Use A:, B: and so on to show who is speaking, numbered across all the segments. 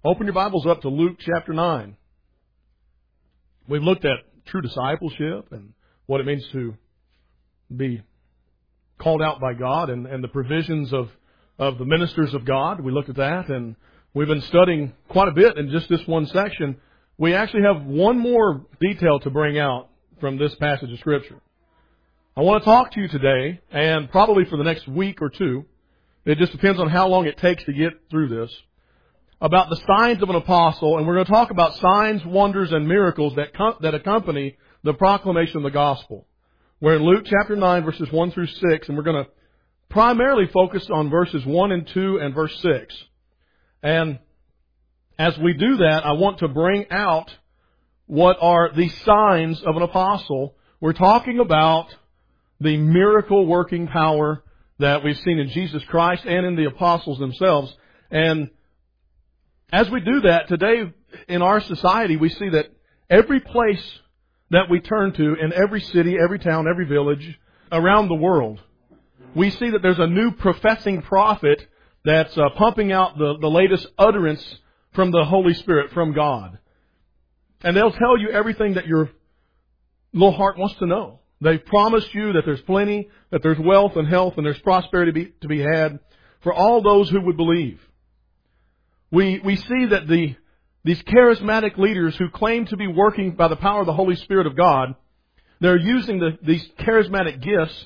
A: Open your Bibles up to Luke chapter 9. We've looked at true discipleship and what it means to be called out by God and the provisions of the ministers of God. We looked at that, and we've been studying quite a bit in just this one section. We actually have one more detail to bring out from this passage of Scripture. I want to talk to you today, and probably for the next week or two, it just depends on how long it takes to get through this, about the signs of an apostle, and we're going to talk about signs, wonders, and miracles that accompany the proclamation of the gospel. We're in Luke chapter 9, verses 1 through 6, and we're going to primarily focus on verses 1 and 2 and verse 6. And as we do that, I want to bring out what are the signs of an apostle. We're talking about the miracle-working power that we've seen in Jesus Christ and in the apostles themselves. And as we do that, today in our society, we see that every place that we turn to, in every city, every town, every village around the world, we see that there's a new professing prophet that's pumping out the latest utterance from the Holy Spirit, from God. And they'll tell you everything that your little heart wants to know. They've promised you that there's plenty, that there's wealth and health, and there's prosperity to be had for all those who would believe. We see that these charismatic leaders who claim to be working by the power of the Holy Spirit of God, they're using these charismatic gifts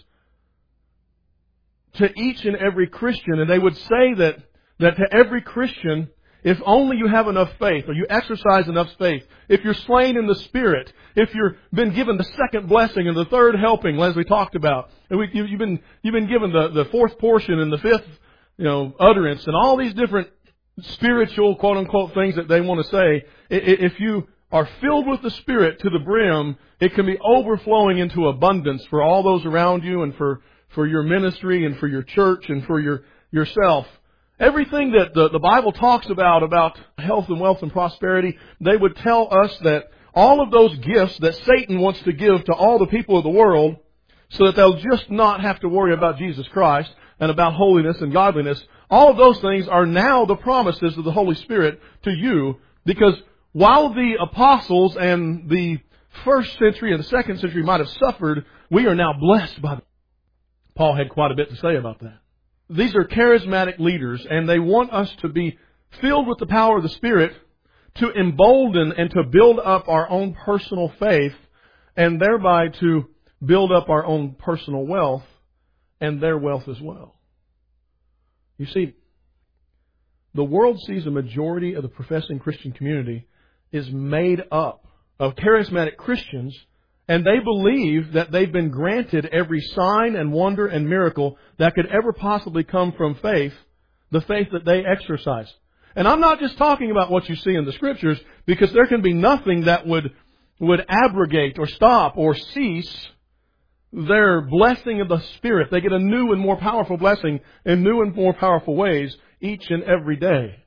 A: to each and every Christian. And they would say that to every Christian, if only you have enough faith, or you exercise enough faith, if you're slain in the Spirit, if you've been given the second blessing and the third helping, as we talked about, and you've been given the fourth portion and the fifth, utterance, and all these different spiritual, quote unquote, things that they want to say. If you are filled with the Spirit to the brim, it can be overflowing into abundance for all those around you, and for your ministry, and for your church, and for yourself. Everything that the Bible talks about health and wealth and prosperity, they would tell us that all of those gifts that Satan wants to give to all the people of the world, so that they'll just not have to worry about Jesus Christ and about holiness and godliness, all of those things are now the promises of the Holy Spirit to you, because while the apostles and the first century and the second century might have suffered, we are now blessed by them. Paul had quite a bit to say about that. These are charismatic leaders, and they want us to be filled with the power of the Spirit to embolden and to build up our own personal faith, and thereby to build up our own personal wealth and their wealth as well. You see, the world sees a majority of the professing Christian community is made up of charismatic Christians, and they believe that they've been granted every sign and wonder and miracle that could ever possibly come from faith, the faith that they exercise. And I'm not just talking about what you see in the Scriptures, because there can be nothing that would abrogate or stop or cease their blessing of the Spirit. They get a new and more powerful blessing in new and more powerful ways each and every day.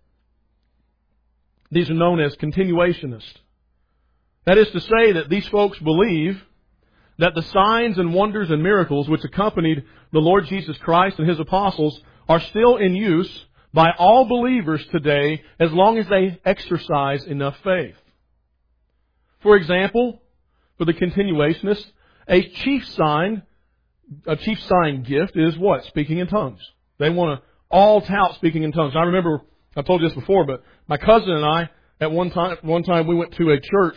A: These are known as continuationists. That is to say that these folks believe that the signs and wonders and miracles which accompanied the Lord Jesus Christ and His apostles are still in use by all believers today, as long as they exercise enough faith. For example, for the continuationists, a chief sign gift is what? Speaking in tongues. They want to all tout speaking in tongues. I remember, I told you this before, but my cousin and I, at one time we went to a church.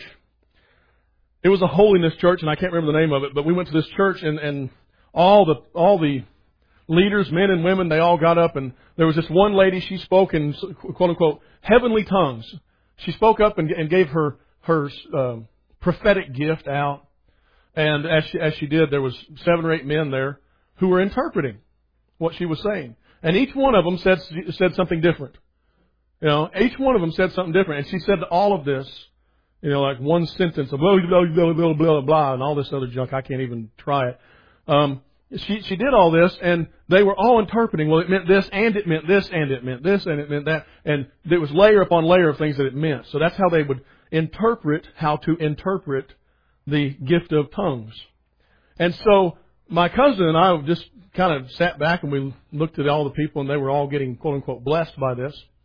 A: It was a holiness church, and I can't remember the name of it, but we went to this church, and all the leaders, men and women, they all got up, and there was this one lady, she spoke in, quote unquote, heavenly tongues. She spoke up and gave her prophetic gift out. And as she did, there was 7 or 8 men there who were interpreting what she was saying. And each one of them said something different. Each one of them said something different. And she said all of this, like one sentence of blah, blah, blah, blah, blah, blah, and all this other junk. I can't even try it. She did all this, and they were all interpreting. Well, it meant this, and it meant this, and it meant this, and it meant that. And there was layer upon layer of things that it meant. So that's how they would interpret how to interpret the gift of tongues. And so my cousin and I just kind of sat back and we looked at all the people, and they were all getting, quote unquote, blessed by this.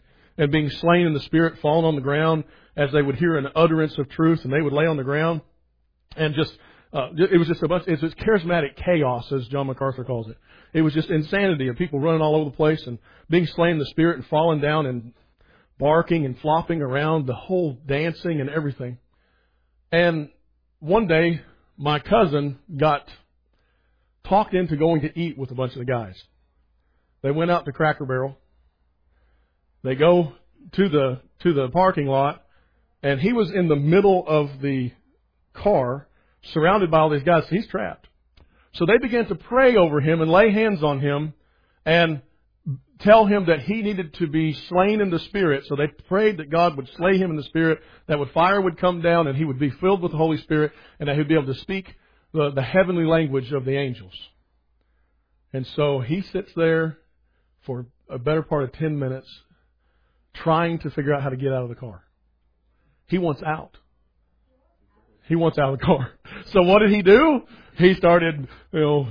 A: and being slain in the Spirit, falling on the ground as they would hear an utterance of truth, and they would lay on the ground. And just, it was just it's just charismatic chaos, as John MacArthur calls it. It was just insanity of people running all over the place and being slain in the Spirit and falling down and barking and flopping around, the whole dancing and everything. And one day, my cousin got talked into going to eat with a bunch of the guys. They went out to Cracker Barrel. They go to the parking lot, and he was in the middle of the car, surrounded by all these guys. He's trapped. So they began to pray over him and lay hands on him and tell him that he needed to be slain in the Spirit. So they prayed that God would slay him in the Spirit, that fire would come down, and he would be filled with the Holy Spirit, and that he would be able to speak the heavenly language of the angels. And so he sits there for a better part of 10 minutes trying to figure out how to get out of the car. He wants out. He wants out of the car. So what did he do? He started, all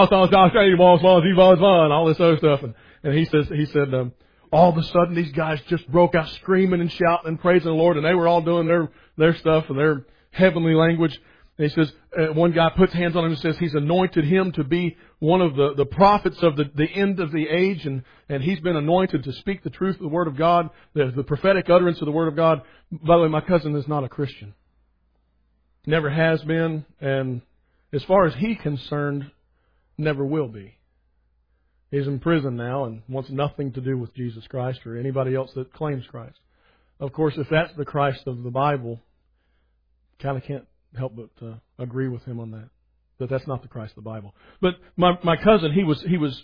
A: this other stuff. And he said, all of a sudden these guys just broke out screaming and shouting and praising the Lord, and they were all doing their stuff in their heavenly language. And he says, one guy puts hands on him and says he's anointed him to be one of the prophets of the end of the age, and he's been anointed to speak the truth of the Word of God, the prophetic utterance of the Word of God. By the way, my cousin is not a Christian. Never has been, and as far as he's concerned, never will be. He's in prison now and wants nothing to do with Jesus Christ or anybody else that claims Christ. Of course, if that's the Christ of the Bible, kind of can't help but agree with him on that. That that's not the Christ of the Bible. But my cousin, he was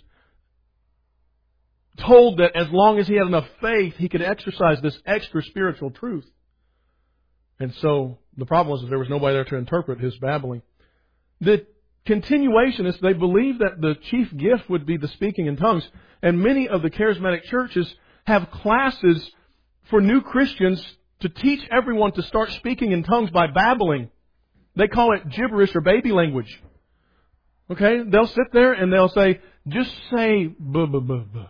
A: told that as long as he had enough faith, he could exercise this extra spiritual truth. And so the problem was that there was nobody there to interpret his babbling. The continuationists, they believe that the chief gift would be the speaking in tongues. And many of the charismatic churches have classes for new Christians to teach everyone to start speaking in tongues by babbling. They call it gibberish or baby language. Okay? They'll sit there and they'll say, just say buh, buh, buh, buh.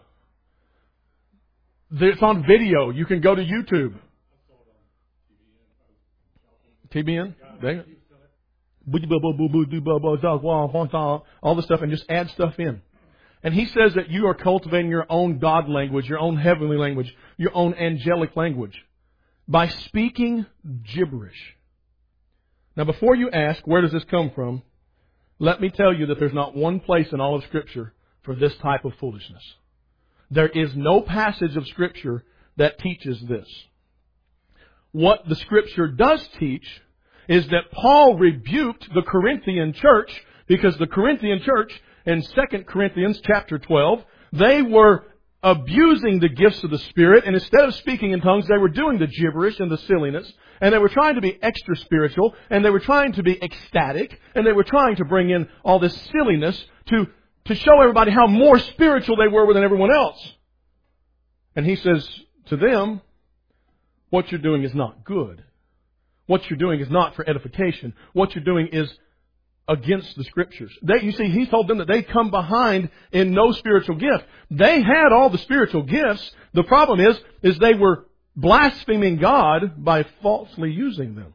A: It's on video. You can go to YouTube. TBN? All this stuff, and just add stuff in. And he says that you are cultivating your own God language, your own heavenly language, your own angelic language by speaking gibberish. Now, before you ask, where does this come from? Let me tell you that there's not one place in all of Scripture for this type of foolishness. There is no passage of Scripture that teaches this. What the Scripture does teach is that Paul rebuked the Corinthian church, because the Corinthian church in 2 Corinthians chapter 12, they were abusing the gifts of the Spirit, and instead of speaking in tongues, they were doing the gibberish and the silliness, and they were trying to be extra spiritual, and they were trying to be ecstatic, and they were trying to bring in all this silliness to show everybody how more spiritual they were than everyone else. And he says to them, what you're doing is not good. What you're doing is not for edification. What you're doing is against the Scriptures. You see, he told them that they come behind in no spiritual gift. They had all the spiritual gifts. The problem is they were blaspheming God by falsely using them.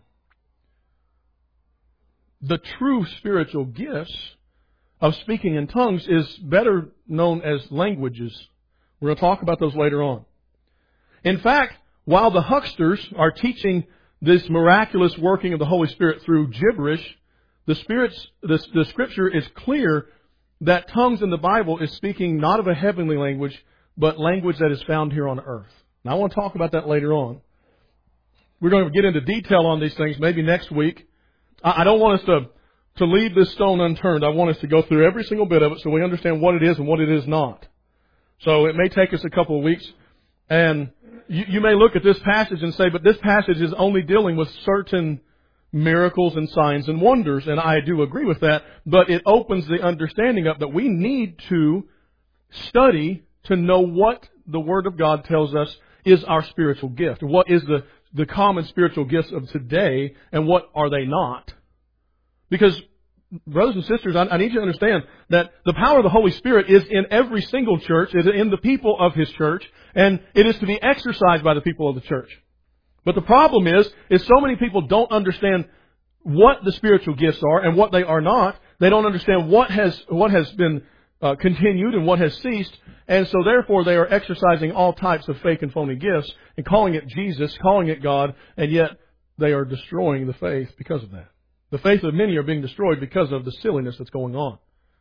A: The true spiritual gifts of speaking in tongues is better known as languages. We're going to talk about those later on. In fact, while the hucksters are teaching this miraculous working of the Holy Spirit through gibberish, the Scripture is clear that tongues in the Bible is speaking not of a heavenly language, but language that is found here on earth. Now, I want to talk about that later on. We're going to get into detail on these things maybe next week. I don't want us to leave this stone unturned. I want us to go through every single bit of it so we understand what it is and what it is not. So it may take us a couple of weeks. And you may look at this passage and say, but this passage is only dealing with certain miracles and signs and wonders. And I do agree with that. But it opens the understanding up that we need to study to know what the Word of God tells us is our spiritual gift. What is the common spiritual gifts of today, and what are they not? Because brothers and sisters, I need you to understand that the power of the Holy Spirit is in every single church, is in the people of His church, and it is to be exercised by the people of the church. But the problem is so many people don't understand what the spiritual gifts are and what they are not. They don't understand what has been continued and what has ceased, and so therefore they are exercising all types of fake and phony gifts and calling it Jesus, calling it God, and yet they are destroying the faith because of that. The faith of many are being destroyed because of the silliness that's going on.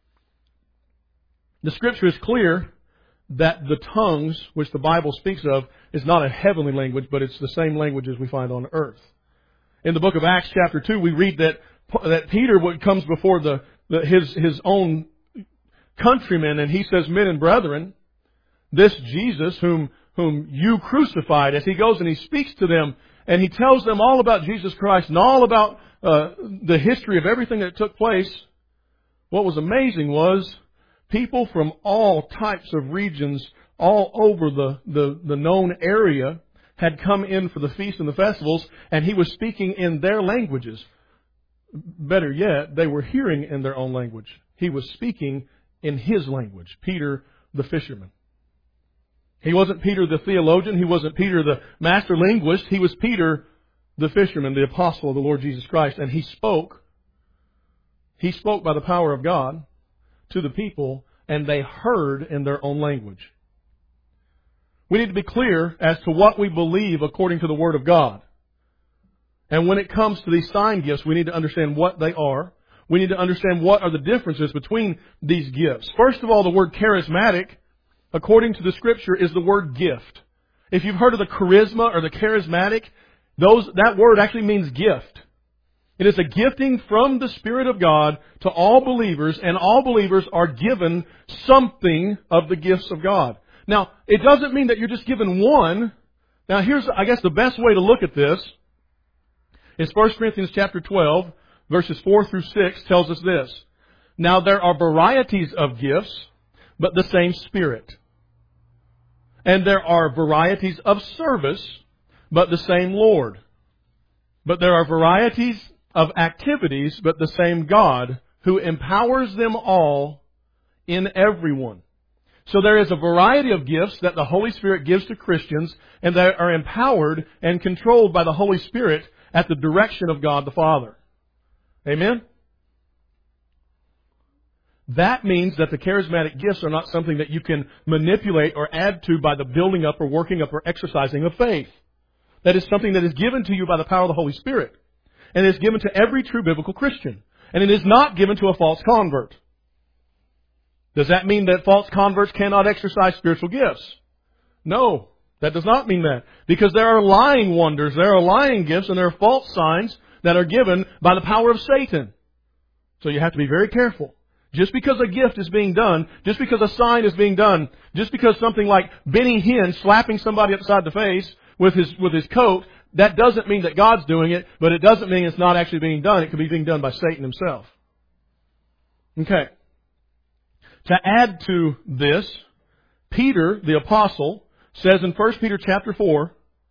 A: The Scripture is clear that the tongues, which the Bible speaks of, is not a heavenly language, but it's the same language as we find on earth. In the book of Acts chapter 2, we read that Peter comes before his own countrymen, and he says, "Men and brethren, this Jesus whom you crucified," as he goes and he speaks to them, and he tells them all about Jesus Christ and all about the history of everything that took place. What was amazing was people from all types of regions all over the known area had come in for the feast and the festivals, and he was speaking in their languages. Better yet, they were hearing in their own language. He was speaking in his language, Peter the fisherman. He wasn't Peter the theologian. He wasn't Peter the master linguist. He was Peter the fisherman, the apostle of the Lord Jesus Christ. And he spoke by the power of God to the people, and they heard in their own language. We need to be clear as to what we believe according to the Word of God. And when it comes to these sign gifts, we need to understand what they are. We need to understand what are the differences between these gifts. First of all, the word charismatic, according to the Scripture, is the word gift. If you've heard of the charisma or the charismatic, that word actually means gift. It is a gifting from the Spirit of God to all believers, and all believers are given something of the gifts of God. Now, it doesn't mean that you're just given one. Now, here's, I guess, the best way to look at this is 1 Corinthians chapter 12, verses 4 through 6 tells us this. "Now there are varieties of gifts, but the same Spirit. And there are varieties of service, but the same Lord. But there are varieties of activities, but the same God, who empowers them all in everyone." So there is a variety of gifts that the Holy Spirit gives to Christians, and they are empowered and controlled by the Holy Spirit at the direction of God the Father. Amen? That means that the charismatic gifts are not something that you can manipulate or add to by the building up or working up or exercising of faith. That is something that is given to you by the power of the Holy Spirit. And it is given to every true biblical Christian. And it is not given to a false convert. Does that mean that false converts cannot exercise spiritual gifts? No, that does not mean that. Because there are lying wonders, there are lying gifts, and there are false signs that are given by the power of Satan. So you have to be very careful. Just because a gift is being done, just because a sign is being done, just because something like Benny Hinn slapping somebody upside the face with his coat, that doesn't mean that God's doing it, but it doesn't mean it's not actually being done. It could be being done by Satan himself. Okay. To add to this, Peter, the apostle, says in 1 Peter chapter 4,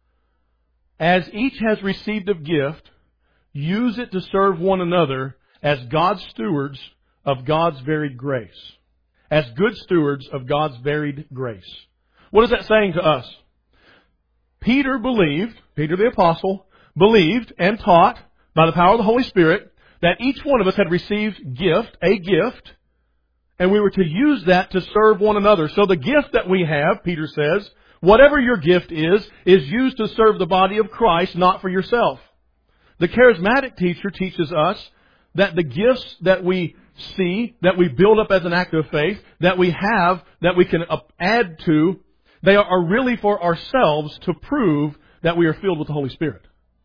A: "As each has received a gift, use it to serve one another as God's stewards of God's varied grace." As good stewards of God's varied grace. What is that saying to us? Peter the apostle, believed and taught by the power of the Holy Spirit that each one of us had received a gift, and we were to use that to serve one another. So the gift that we have, Peter says, whatever your gift is used to serve the body of Christ, not for yourself. The charismatic teacher teaches us that the gifts that we see, that we build up as an act of faith, that we have, that we can add to, they are really for ourselves to prove that we are filled with the Holy Spirit.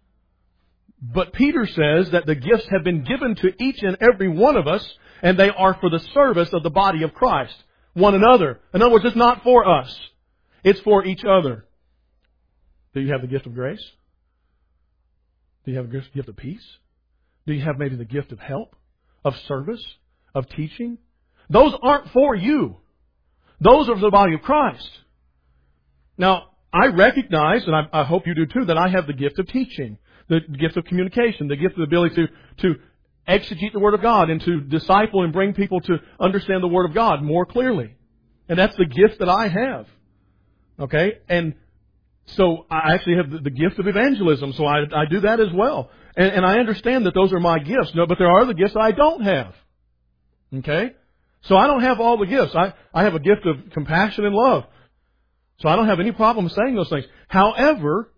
A: But Peter says that the gifts have been given to each and every one of us, and they are for the service of the body of Christ, one another. In other words, it's not for us. It's for each other. Do you have the gift of grace? Do you have the gift of peace? Do you have maybe the gift of help, of service, of teaching? Those aren't for you. Those are for the body of Christ. Now, I recognize, and I hope you do too, that I have the gift of teaching, the gift of communication, the gift of the ability to exegete the Word of God and to disciple and bring people to understand the Word of God more clearly. And that's the gift that I have. Okay? And so I actually have the gift of evangelism, so I do that as well. And I understand that those are my gifts. No, but there are other gifts I don't have. Okay? So I don't have all the gifts. I have a gift of compassion and love. So I don't have any problem saying those things. However,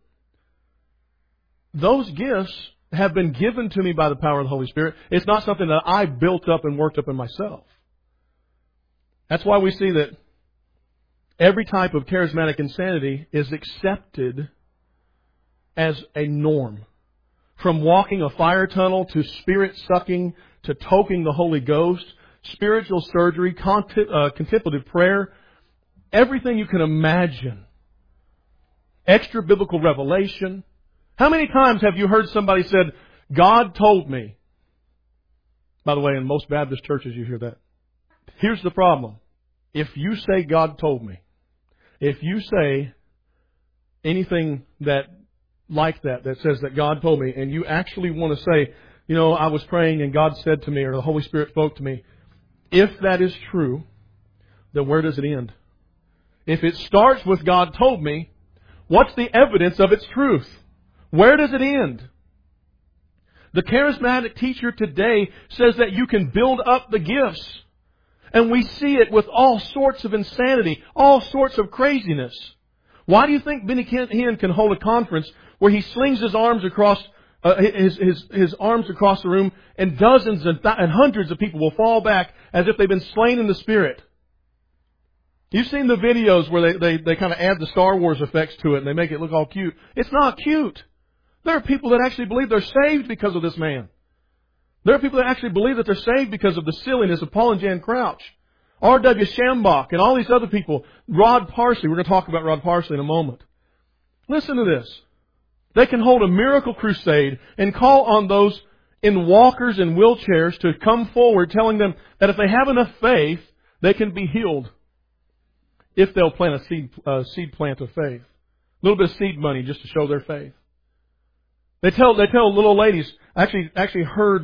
A: those gifts have been given to me by the power of the Holy Spirit. It's not something that I built up and worked up in myself. That's why we see that every type of charismatic insanity is accepted as a norm. From walking a fire tunnel to spirit sucking to toking the Holy Ghost, spiritual surgery, contemplative prayer, everything you can imagine. Extra biblical revelation. How many times have you heard somebody said, God told me? By the way, in most Baptist churches you hear that. Here's the problem. If you say God told me, if you say anything that says that God told me, and you actually want to say, you know, I was praying and God said to me, or the Holy Spirit spoke to me, if that is true, then where does it end? If it starts with God told me, what's the evidence of its truth? Where does it end? The charismatic teacher today says that you can build up the gifts. And we see it with all sorts of insanity, all sorts of craziness. Why do you think Benny Hinn can hold a conference where he slings his arms across his arms across the room, and dozens and hundreds of people will fall back as if they've been slain in the Spirit? You've seen the videos where they kind of add the Star Wars effects to it and they make it look all cute. It's not cute. There are people that actually believe they're saved because of this man. There are people that actually believe that they're saved because of the silliness of Paul and Jan Crouch, R.W. Shambach, and all these other people. Rod Parsley. We're going to talk about Rod Parsley in a moment. Listen to this. They can hold a miracle crusade and call on those in walkers and wheelchairs to come forward, telling them that if they have enough faith, they can be healed. If they'll plant a seed plant of faith. A little bit of seed money just to show their faith. They tell little ladies. Actually heard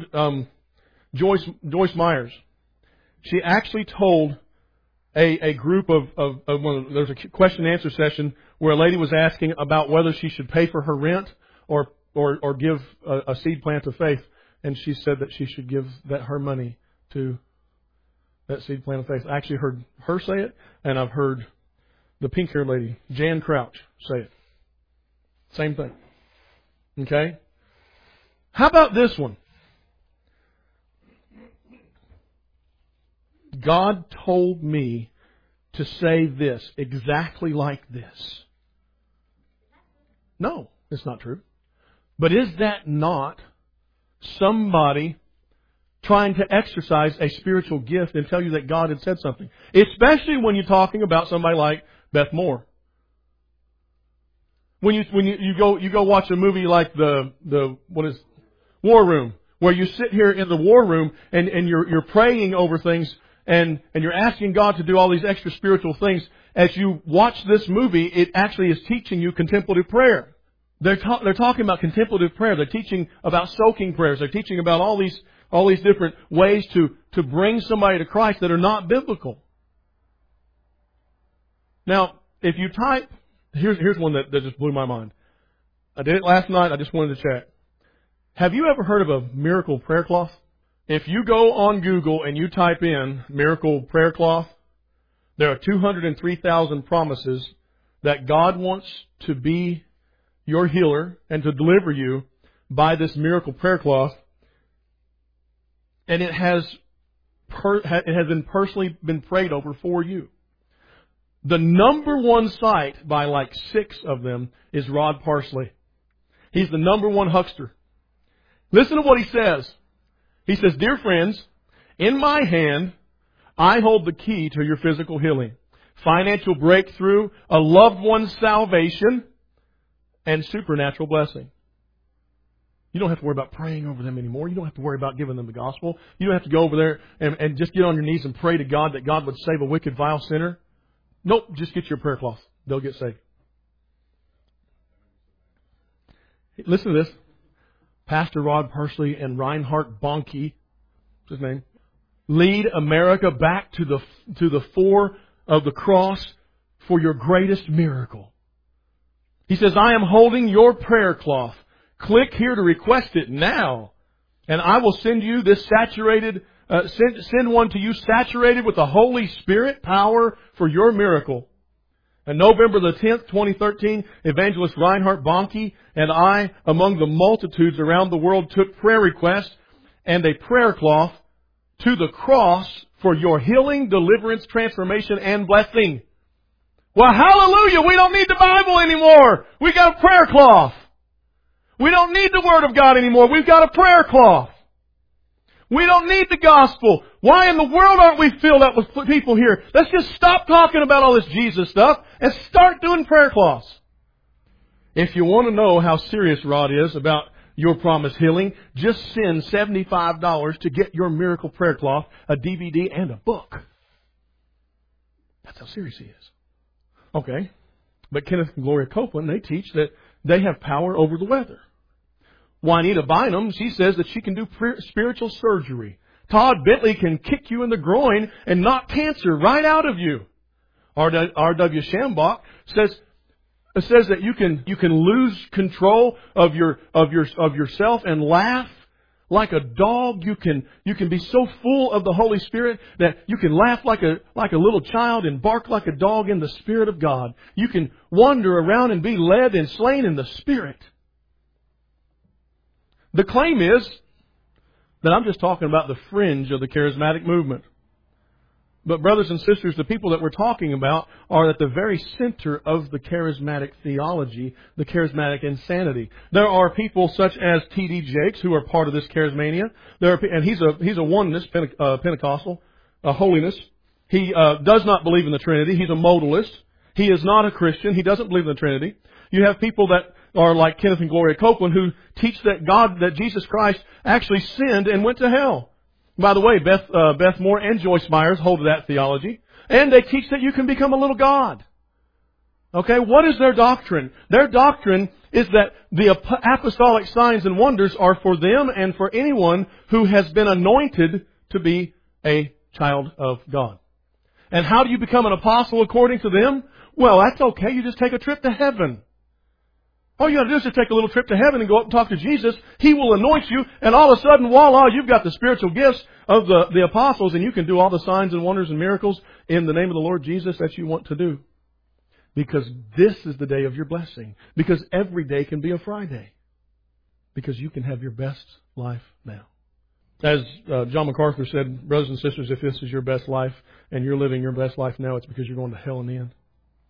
A: Joyce Myers. She actually told a group of there's a question and answer session where a lady was asking about whether she should pay for her rent or give a seed plant of faith, and she said that she should give her money to that seed plant of faith. I actually heard her say it, and I've heard the pink-haired lady, Jan Crouch, say it. Same thing. Okay? How about this one? God told me to say this exactly like this. No, it's not true. But is that not somebody trying to exercise a spiritual gift and tell you that God had said something? Especially when you're talking about somebody like Beth Moore. When you go watch a movie like the War Room, where you sit here in the war room and you're praying over things and you're asking God to do all these extra spiritual things. As you watch this movie, it actually is teaching you contemplative prayer. They're talking about contemplative prayer. They're teaching about soaking prayers. They're teaching about all these different ways to bring somebody to Christ that are not biblical. Now, if you type, here's one that just blew my mind. I did it last night. I just wanted to check. Have you ever heard of a miracle prayer cloth? If you go on Google and you type in miracle prayer cloth, there are 203,000 promises that God wants to be your healer and to deliver you by this miracle prayer cloth. And it has been personally been prayed over for you. The number one site by like 6 of them is Rod Parsley. He's the number one huckster. Listen to what he says. He says, "Dear friends, in my hand, I hold the key to your physical healing, financial breakthrough, a loved one's salvation, and supernatural blessing." You don't have to worry about praying over them anymore. You don't have to worry about giving them the gospel. You don't have to go over there and just get on your knees and pray to God that God would save a wicked, vile sinner. Nope, just get your prayer cloth. They'll get saved. Listen to this. Pastor Rod Persley and Reinhard Bonnke, what's his name, lead America back to the fore of the cross for your greatest miracle. He says, I am holding your prayer cloth. Click here to request it now. And I will send you this saturated, send one to you saturated with the Holy Spirit power for your miracle. On November the 10th, 2013, Evangelist Reinhard Bonnke and I, among the multitudes around the world, took prayer requests and a prayer cloth to the cross for your healing, deliverance, transformation, and blessing. Well, hallelujah! We don't need the Bible anymore. We got a prayer cloth. We don't need the Word of God anymore. We've got a prayer cloth. We don't need the gospel. Why in the world aren't we filled up with people here? Let's just stop talking about all this Jesus stuff and start doing prayer cloths. If you want to know how serious Rod is about your promised healing, just send $75 to get your miracle prayer cloth, a DVD, and a book. That's how serious he is. Okay. But Kenneth and Gloria Copeland, they teach that they have power over the weather. Juanita Bynum, she says that she can do spiritual surgery. Todd Bentley can kick you in the groin and knock cancer right out of you. R.W. Shambach says that you can lose control of yourself and laugh like a dog. You can be so full of the Holy Spirit that you can laugh like a little child and bark like a dog in the Spirit of God. You can wander around and be led and slain in the Spirit. The claim is that I'm just talking about the fringe of the charismatic movement. But brothers and sisters, the people that we're talking about are at the very center of the charismatic theology, the charismatic insanity. There are people such as T.D. Jakes who are part of this charismania. And he's a oneness Pentecostal, a holiness. He does not believe in the Trinity. He's a modalist. He is not a Christian. He doesn't believe in the Trinity. You have people that are like Kenneth and Gloria Copeland who teach that Jesus Christ actually sinned and went to hell. By the way, Beth Moore and Joyce Myers hold to that theology. And they teach that you can become a little God. Okay, what is their doctrine? Their doctrine is that the apostolic signs and wonders are for them and for anyone who has been anointed to be a child of God. And how do you become an apostle according to them? Well, that's okay. You just take a trip to heaven. All you got to do is just take a little trip to heaven and go up and talk to Jesus. He will anoint you, and all of a sudden, voila, you've got the spiritual gifts of the apostles, and you can do all the signs and wonders and miracles in the name of the Lord Jesus that you want to do. Because this is the day of your blessing. Because every day can be a Friday. Because you can have your best life now. As John MacArthur said, brothers and sisters, if this is your best life and you're living your best life now, it's because you're going to hell in the end.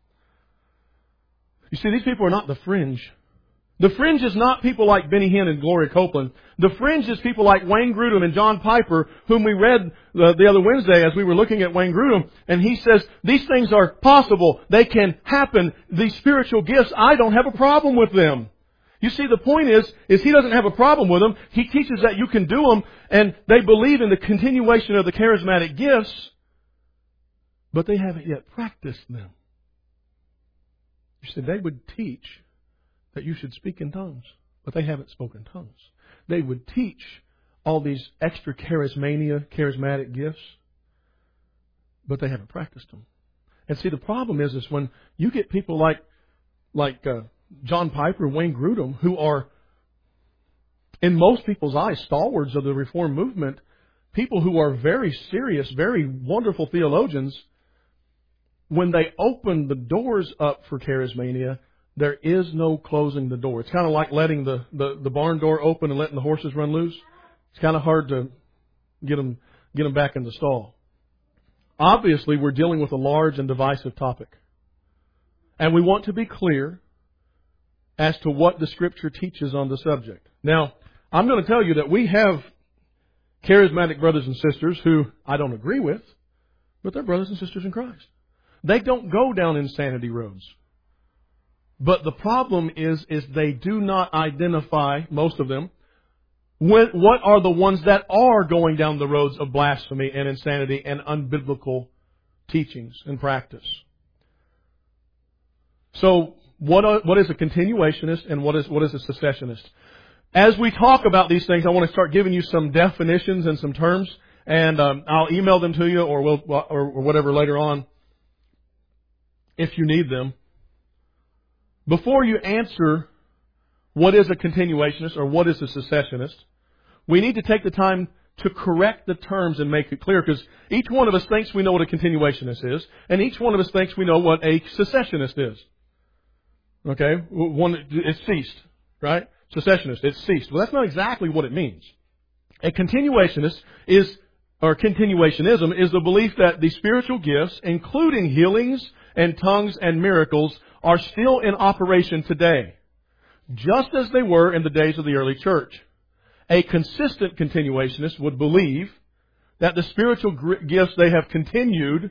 A: You see, these people are not the fringe. The fringe is not people like Benny Hinn and Gloria Copeland. The fringe is people like Wayne Grudem and John Piper, whom we read the other Wednesday as we were looking at Wayne Grudem. And he says, these things are possible. They can happen. These spiritual gifts, I don't have a problem with them. You see, the point is he doesn't have a problem with them. He teaches that you can do them, and they believe in the continuation of the charismatic gifts, but they haven't yet practiced them. You see, they would teach that you should speak in tongues, but they haven't spoken tongues. They would teach all these extra charismatic gifts, but they haven't practiced them. And see, the problem is when you get people like John Piper and Wayne Grudem, who are, in most people's eyes, stalwarts of the Reformed movement, people who are very serious, very wonderful theologians, when they open the doors up for charismania, there is no closing the door. It's kind of like letting the barn door open and letting the horses run loose. It's kind of hard to get them back in the stall. Obviously, we're dealing with a large and divisive topic. And we want to be clear as to what the Scripture teaches on the subject. Now, I'm going to tell you that we have charismatic brothers and sisters who I don't agree with, but they're brothers and sisters in Christ. They don't go down insanity roads. But the problem is they do not identify, most of them, what are the ones that are going down the roads of blasphemy and insanity and unbiblical teachings and practice. So, what is a continuationist and what is a cessationist? as we talk about these things, I want to start giving you some definitions and some terms, and I'll email them to you or whatever later on if you need them. Before you answer what is a continuationist or what is a cessationist, we need to take the time to correct the terms and make it clear, because each one of us thinks we know what a continuationist is, and each one of us thinks we know what a cessationist is. Okay? It's ceased, right? Cessationist, it's ceased. Well, that's not exactly what it means. A continuationist continuationism is the belief that the spiritual gifts, including healings and tongues and miracles, are still in operation today, just as they were in the days of the early church. A consistent continuationist would believe that the spiritual gifts, they have continued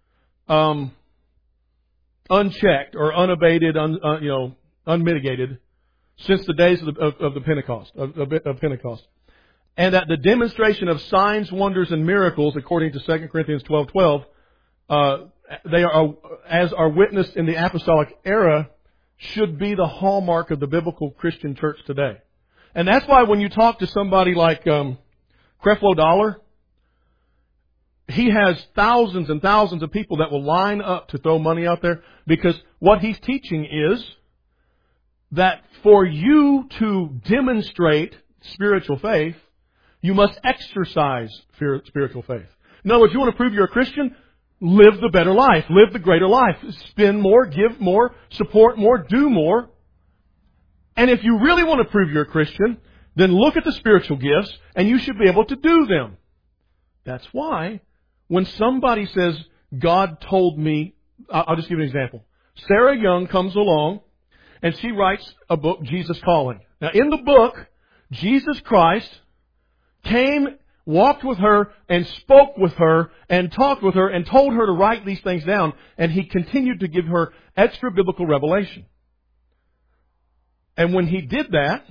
A: unchecked or unabated, unmitigated since the days of the Pentecost, of Pentecost. And that the demonstration of signs, wonders, and miracles, according to 2 Corinthians 12:12, they are, as are witnessed in the apostolic era, should be the hallmark of the biblical Christian church today. And that's why when you talk to somebody like Creflo Dollar, he has thousands and thousands of people that will line up to throw money out there, because what he's teaching is that for you to demonstrate spiritual faith, you must exercise spiritual faith. In other words, you want to prove you're a Christian? Live the better life. Live the greater life. Spend more, give more, support more, do more. And if you really want to prove you're a Christian, then look at the spiritual gifts, and you should be able to do them. That's why when somebody says, God told me, I'll just give you an example. Sarah Young comes along, and she writes a book, Jesus Calling. Now, in the book, Jesus Christ came, walked with her, and spoke with her, and talked with her, and told her to write these things down, and He continued to give her extra biblical revelation. And when He did that,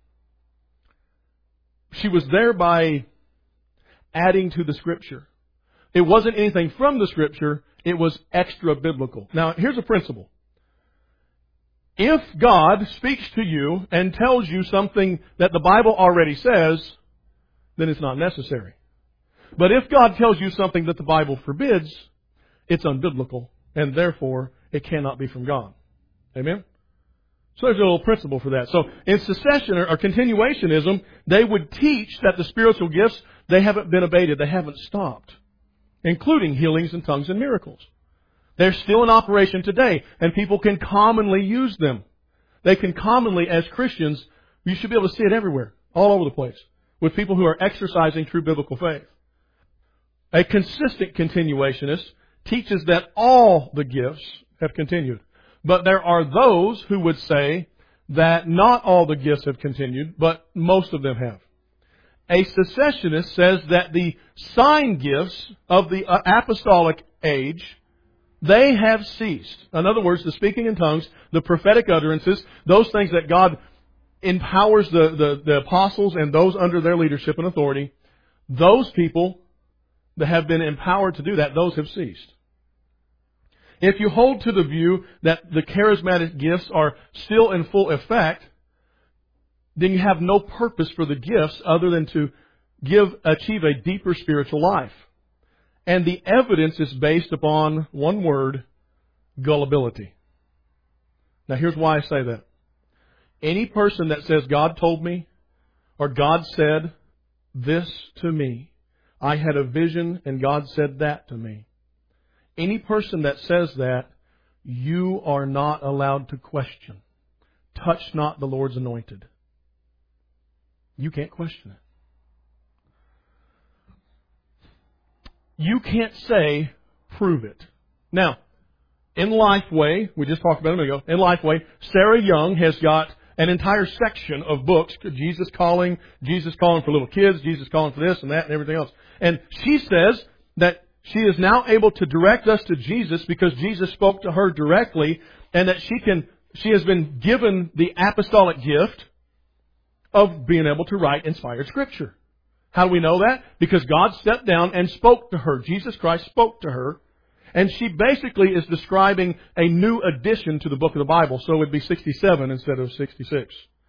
A: she was thereby adding to the Scripture. It wasn't anything from the Scripture, it was extra biblical. Now, here's a principle. If God speaks to you and tells you something that the Bible already says, then it's not necessary. But if God tells you something that the Bible forbids, it's unbiblical, and therefore it cannot be from God. Amen? So there's a little principle for that. So in cessation or continuationism, they would teach that the spiritual gifts, they haven't been abated, they haven't stopped, including healings and tongues and miracles. They're still in operation today, and people can commonly use them. They can commonly, as Christians, you should be able to see it everywhere, all over the place, with people who are exercising true biblical faith. A consistent continuationist teaches that all the gifts have continued. But there are those who would say that not all the gifts have continued, but most of them have. A cessationist says that the sign gifts of the apostolic age, they have ceased. In other words, the speaking in tongues, the prophetic utterances, those things that God empowers the apostles and those under their leadership and authority, those people that have been empowered to do that, those have ceased. If you hold to the view that the charismatic gifts are still in full effect, then you have no purpose for the gifts other than to achieve a deeper spiritual life. And the evidence is based upon one word, gullibility. Now here's why I say that. Any person that says, God told me, or God said this to me, I had a vision and God said that to me. Any person that says that, you are not allowed to question. Touch not the Lord's anointed. You can't question it. You can't say, prove it. Now, in Lifeway, we just talked about it a minute ago, in Lifeway, Sarah Young has got an entire section of books, Jesus Calling for little kids, Jesus Calling for this and that and everything else. And she says that she is now able to direct us to Jesus because Jesus spoke to her directly, and that she has been given the apostolic gift of being able to write inspired Scripture. How do we know that? Because God stepped down and spoke to her. Jesus Christ spoke to her. And she basically is describing a new addition to the book of the Bible. So it would be 67 instead of 66.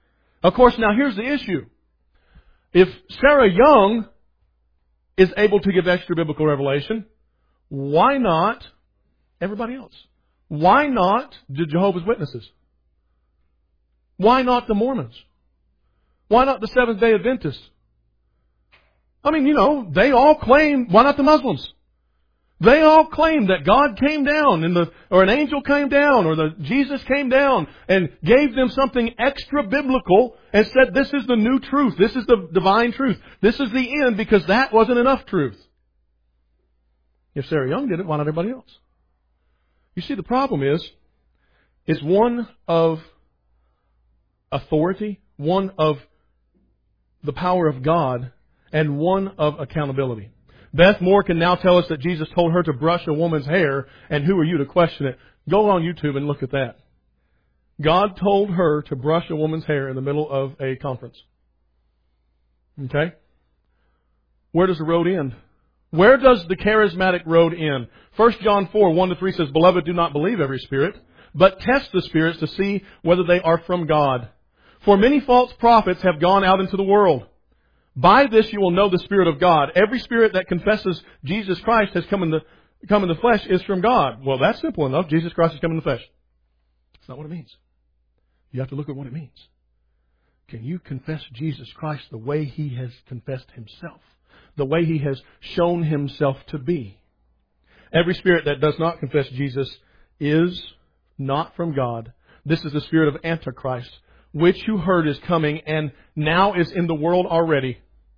A: Of course, now here's the issue. If Sarah Young is able to give extra biblical revelation, why not everybody else? Why not the Jehovah's Witnesses? Why not the Mormons? Why not the Seventh-day Adventists? I mean, they all claim, why not the Muslims? They all claim that God came down or an angel came down or Jesus came down and gave them something extra biblical and said, this is the new truth. This is the divine truth. This is the end, because that wasn't enough truth. If Sarah Young did it, why not everybody else? You see, the problem is, it's one of authority, one of the power of God, and one of accountability. Beth Moore can now tell us that Jesus told her to brush a woman's hair, and who are you to question it? Go on YouTube and look at that. God told her to brush a woman's hair in the middle of a conference. Okay? Where does the road end? Where does the charismatic road end? 1 John 4, 1-3 says, Beloved, do not believe every spirit, but test the spirits to see whether they are from God. For many false prophets have gone out into the world. By this you will know the Spirit of God. Every spirit that confesses Jesus Christ has come in the flesh is from God. Well, that's simple enough. Jesus Christ has come in the flesh. That's not what it means. You have to look at what it means. Can you confess Jesus Christ the way He has confessed Himself? The way He has shown Himself to be? Every spirit that does not confess Jesus is not from God. This is the spirit of Antichrist, which you heard is coming and now is in the world already.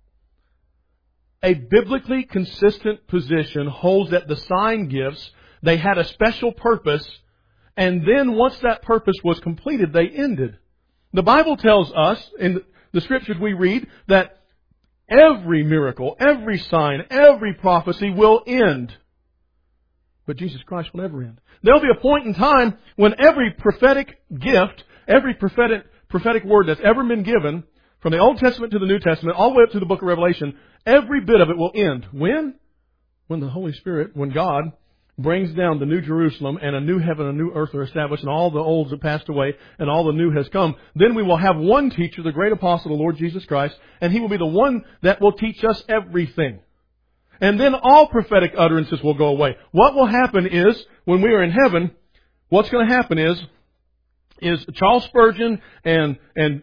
A: A biblically consistent position holds that the sign gifts, they had a special purpose, and then once that purpose was completed, they ended. The Bible tells us, in the Scriptures we read, that every miracle, every sign, every prophecy will end. But Jesus Christ will never end. There'll be a point in time when every prophetic gift, every prophetic word that's ever been given, from the Old Testament to the New Testament, all the way up to the book of Revelation, every bit of it will end. When? When the Holy Spirit, when God brings down the New Jerusalem and a new heaven and a new earth are established and all the olds have passed away and all the new has come, then we will have one teacher, the great apostle, the Lord Jesus Christ, and He will be the one that will teach us everything. And then all prophetic utterances will go away. What will happen is, when we are in heaven, what's going to happen is Charles Spurgeon and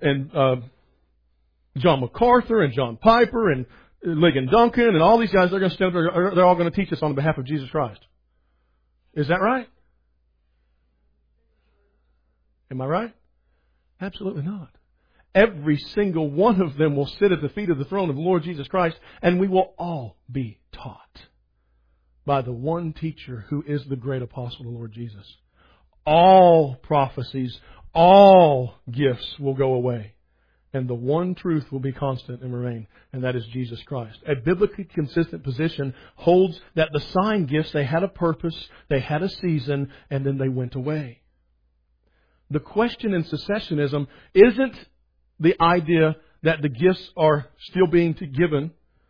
A: John MacArthur and John Piper and Ligon Duncan and all these guys, they're going to stand there, they're all going to teach us on behalf of Jesus Christ. Is that right? Am I right? Absolutely not. Every single one of them will sit at the feet of the throne of the Lord Jesus Christ, and we will all be taught by the one teacher who is the great apostle, the Lord Jesus. All prophecies, all gifts will go away, and the one truth will be constant and remain, and that is Jesus Christ. A biblically consistent position holds that the sign gifts, they had a purpose, they had a season, and then they went away. The question in cessationism isn't the idea that the gifts are still being given.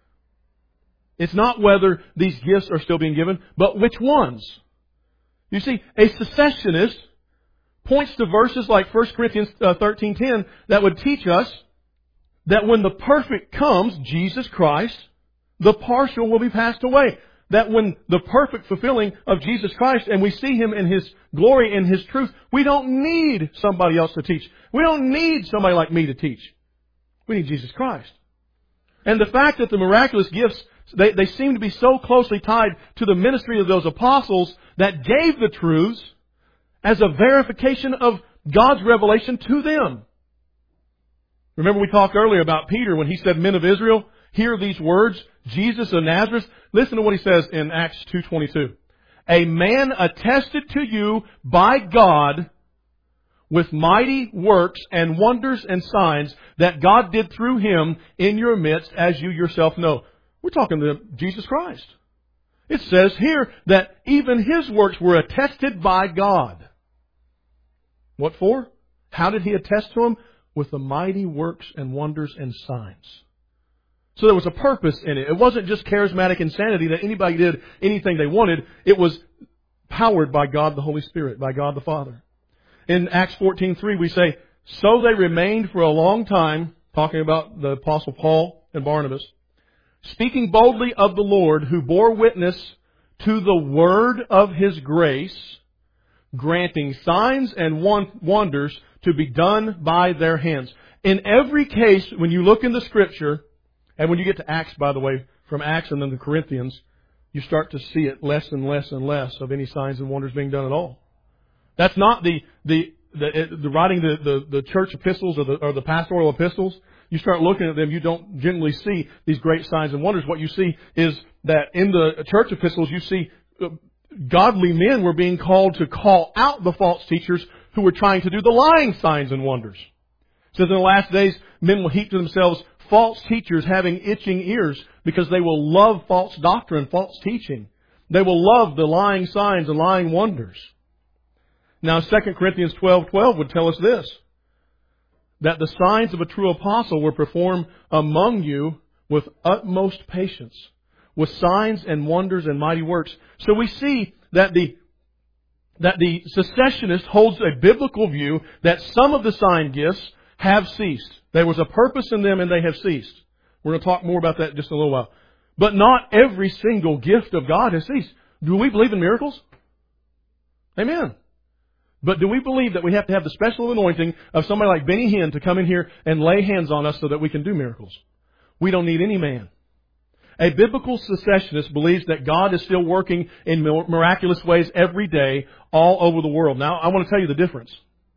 A: It's not whether these gifts are still being given, but which ones. You see, a cessationist points to verses like 1 Corinthians 13:10 that would teach us that when the perfect comes, Jesus Christ, the partial will be passed away. That when the perfect fulfilling of Jesus Christ and we see Him in His glory and His truth, we don't need somebody else to teach. We don't need somebody like me to teach. We need Jesus Christ. And the fact that the miraculous gifts, they seem to be so closely tied to the ministry of those apostles that gave the truths as a verification of God's revelation to them. Remember we talked earlier about Peter when he said, Men of Israel, hear these words, Jesus of Nazareth. Listen to what he says in Acts 2:22. A man attested to you by God with mighty works and wonders and signs that God did through Him in your midst, as you yourself know. We're talking to Jesus Christ. It says here that even His works were attested by God. What for? How did He attest to them? With the mighty works and wonders and signs. So there was a purpose in it. It wasn't just charismatic insanity that anybody did anything they wanted. It was powered by God the Holy Spirit, by God the Father. In Acts 14:3 we say, So they remained for a long time, talking about the Apostle Paul and Barnabas, speaking boldly of the Lord, who bore witness to the word of His grace, granting signs and wonders to be done by their hands. In every case, when you look in the Scripture, and when you get to Acts, by the way, from Acts and then the Corinthians, you start to see it less and less and less of any signs and wonders being done at all. That's not the writing the church epistles or the pastoral epistles. You start looking at them, you don't generally see these great signs and wonders. What you see is that in the church epistles, you see godly men were being called to call out the false teachers who were trying to do the lying signs and wonders. It says in the last days, men will heap to themselves false teachers having itching ears, because they will love false doctrine, false teaching. They will love the lying signs and lying wonders. Now 2 Corinthians 12:12 would tell us this, that the signs of a true apostle were performed among you with utmost patience, with signs and wonders and mighty works. So we see that the cessationist holds a biblical view that some of the sign gifts have ceased. There was a purpose in them and they have ceased. We're going to talk more about that in just a little while. But not every single gift of God has ceased. Do we believe in miracles? Amen. But do we believe that we have to have the special anointing of somebody like Benny Hinn to come in here and lay hands on us so that we can do miracles? We don't need any man. A biblical cessationist believes that God is still working in miraculous ways every day all over the world. Now, I want to tell you the difference.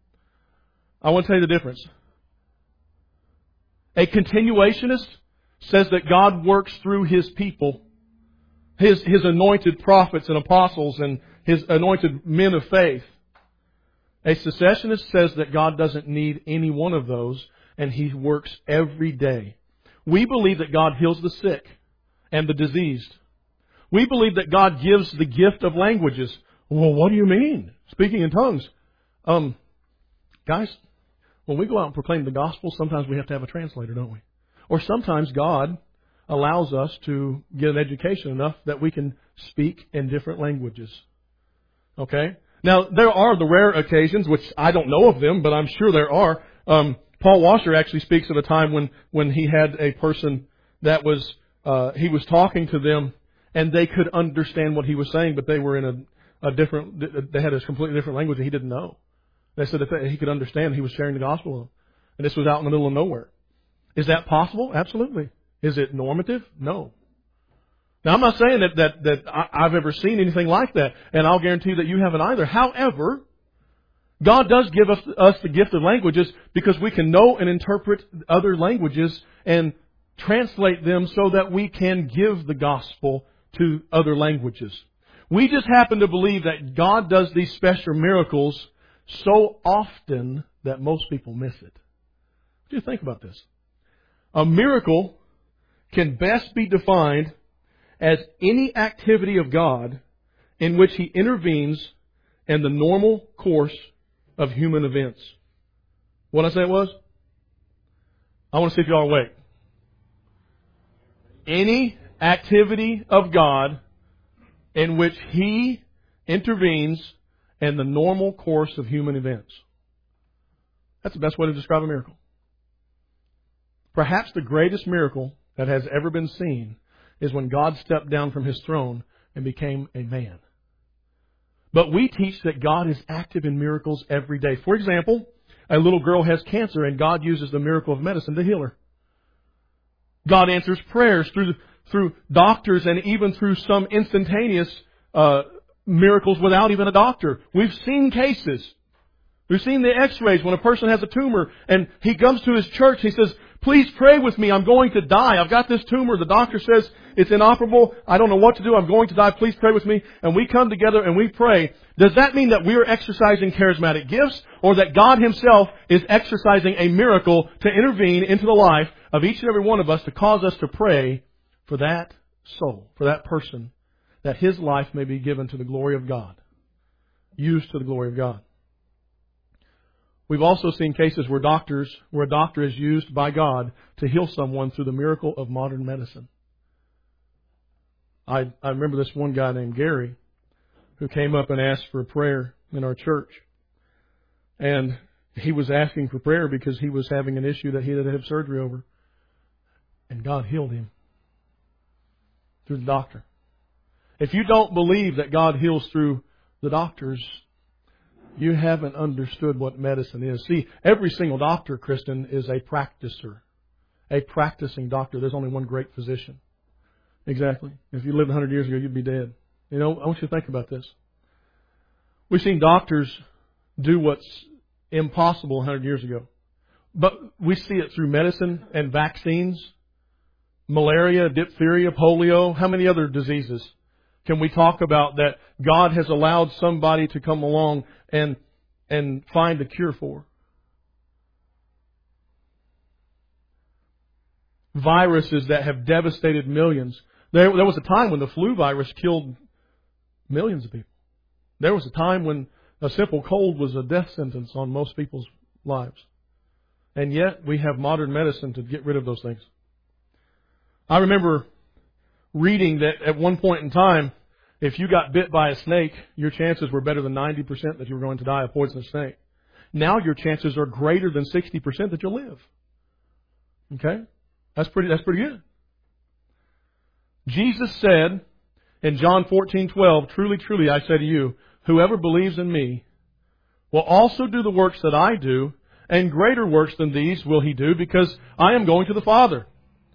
A: A continuationist says that God works through His people, His anointed prophets and apostles and His anointed men of faith. A cessationist says that God doesn't need any one of those and He works every day. We believe that God heals the sick and the diseased. We believe that God gives the gift of languages. Well, what do you mean? Speaking in tongues. Guys, when we go out and proclaim the gospel, sometimes we have to have a translator, don't we? Or sometimes God allows us to get an education enough that we can speak in different languages. Okay? Now, there are the rare occasions, which I don't know of them, but I'm sure there are. Paul Washer actually speaks of a time when he had a person that was, he was talking to them and they could understand what he was saying, but they were in they had a completely different language that he didn't know. They said that he could understand, he was sharing the gospel with them. And this was out in the middle of nowhere. Is that possible? Absolutely. Is it normative? No. Now, I'm not saying that I've ever seen anything like that, and I'll guarantee that you haven't either. However, God does give us the gift of languages because we can know and interpret other languages and translate them so that we can give the gospel to other languages. We just happen to believe that God does these special miracles so often that most people miss it. What do you think about this? A miracle can best be defined as any activity of God in which He intervenes in the normal course of human events. What did I say it was? I want to see if you all are awake. Any activity of God in which He intervenes in the normal course of human events. That's the best way to describe a miracle. Perhaps the greatest miracle that has ever been seen is when God stepped down from His throne and became a man. But we teach that God is active in miracles every day. For example, a little girl has cancer and God uses the miracle of medicine to heal her. God answers prayers through doctors and even through some instantaneous miracles without even a doctor. We've seen cases. We've seen the x-rays when a person has a tumor and he comes to his church. He says, please pray with me. I'm going to die. I've got this tumor. The doctor says it's inoperable. I don't know what to do. I'm going to die. Please pray with me. And we come together and we pray. Does that mean that we are exercising charismatic gifts or that God Himself is exercising a miracle to intervene into the life of each and every one of us to cause us to pray for that soul, for that person, that his life may be given to the glory of God, used to the glory of God? We've also seen cases where a doctor is used by God to heal someone through the miracle of modern medicine. I remember this one guy named Gary who came up and asked for a prayer in our church. And He was asking for prayer because he was having an issue that he had to have surgery over. And God healed him through the doctor. If you don't believe that God heals through the doctors, you haven't understood what medicine is. See, every single doctor, Kristen, is a practicer. A practicing doctor. There's only one great physician. Exactly. If you lived 100 years ago, you'd be dead. You know, I want you to think about this. We've seen doctors do what's impossible 100 years ago. But we see it through medicine and vaccines. Malaria, diphtheria, polio. How many other diseases can we talk about that God has allowed somebody to come along and find a cure for? Viruses that have devastated millions. There was a time when the flu virus killed millions of people. There was a time when a simple cold was a death sentence on most people's lives. And yet we have modern medicine to get rid of those things. I remember reading that at one point in time, if you got bit by a snake, your chances were better than 90% that you were going to die of poisonous snake. Now your chances are greater than 60% that you'll live. Okay? That's pretty good. Jesus said in John 14:12, "Truly, truly, I say to you, whoever believes in me will also do the works that I do, and greater works than these will he do, because I am going to the Father."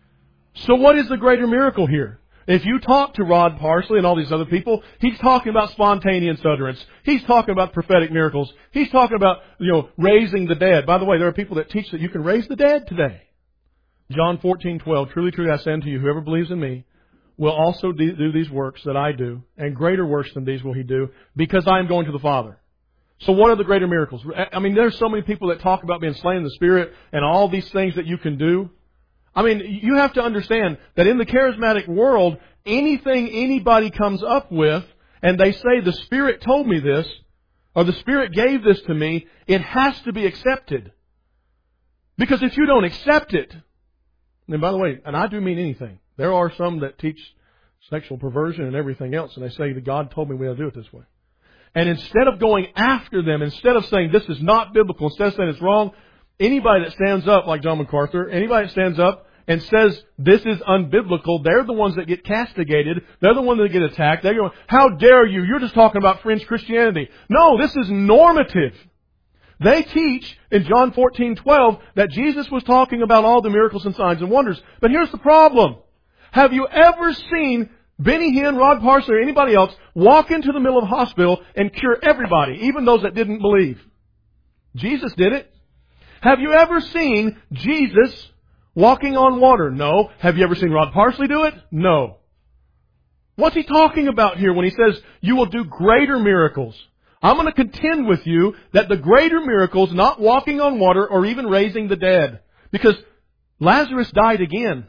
A: So what is the greater miracle here? If you talk to Rod Parsley and all these other people, he's talking about spontaneous utterance. He's talking about prophetic miracles. He's talking about, raising the dead. By the way, there are people that teach that you can raise the dead today. John 14:12, "Truly, truly, I say unto you, whoever believes in me will also do these works that I do, and greater works than these will he do, because I am going to the Father." So what are the greater miracles? I mean, there's so many people that talk about being slain in the Spirit and all these things that you can do. I mean, you have to understand that in the charismatic world, anything anybody comes up with, and they say, the Spirit told me this, or the Spirit gave this to me, it has to be accepted. Because if you don't accept it, and by the way, and I do mean anything, there are some that teach sexual perversion and everything else, and they say that God told me we ought to do it this way. And instead of going after them, instead of saying this is not biblical, instead of saying it's wrong, anybody that stands up, like John MacArthur, anybody that stands up and says this is unbiblical, they're the ones that get castigated. They're the ones that get attacked. They're going, how dare you? You're just talking about fringe Christianity. No, this is normative. They teach in John 14:12 that Jesus was talking about all the miracles and signs and wonders. But here's the problem. Have you ever seen Benny Hinn, Rod Parsley, or anybody else walk into the middle of a hospital and cure everybody, even those that didn't believe? Jesus did it. Have you ever seen Jesus walking on water? No. Have you ever seen Rod Parsley do it? No. What's he talking about here when he says you will do greater miracles? I'm going to contend with you that the greater miracles, not walking on water or even raising the dead. Because Lazarus died again.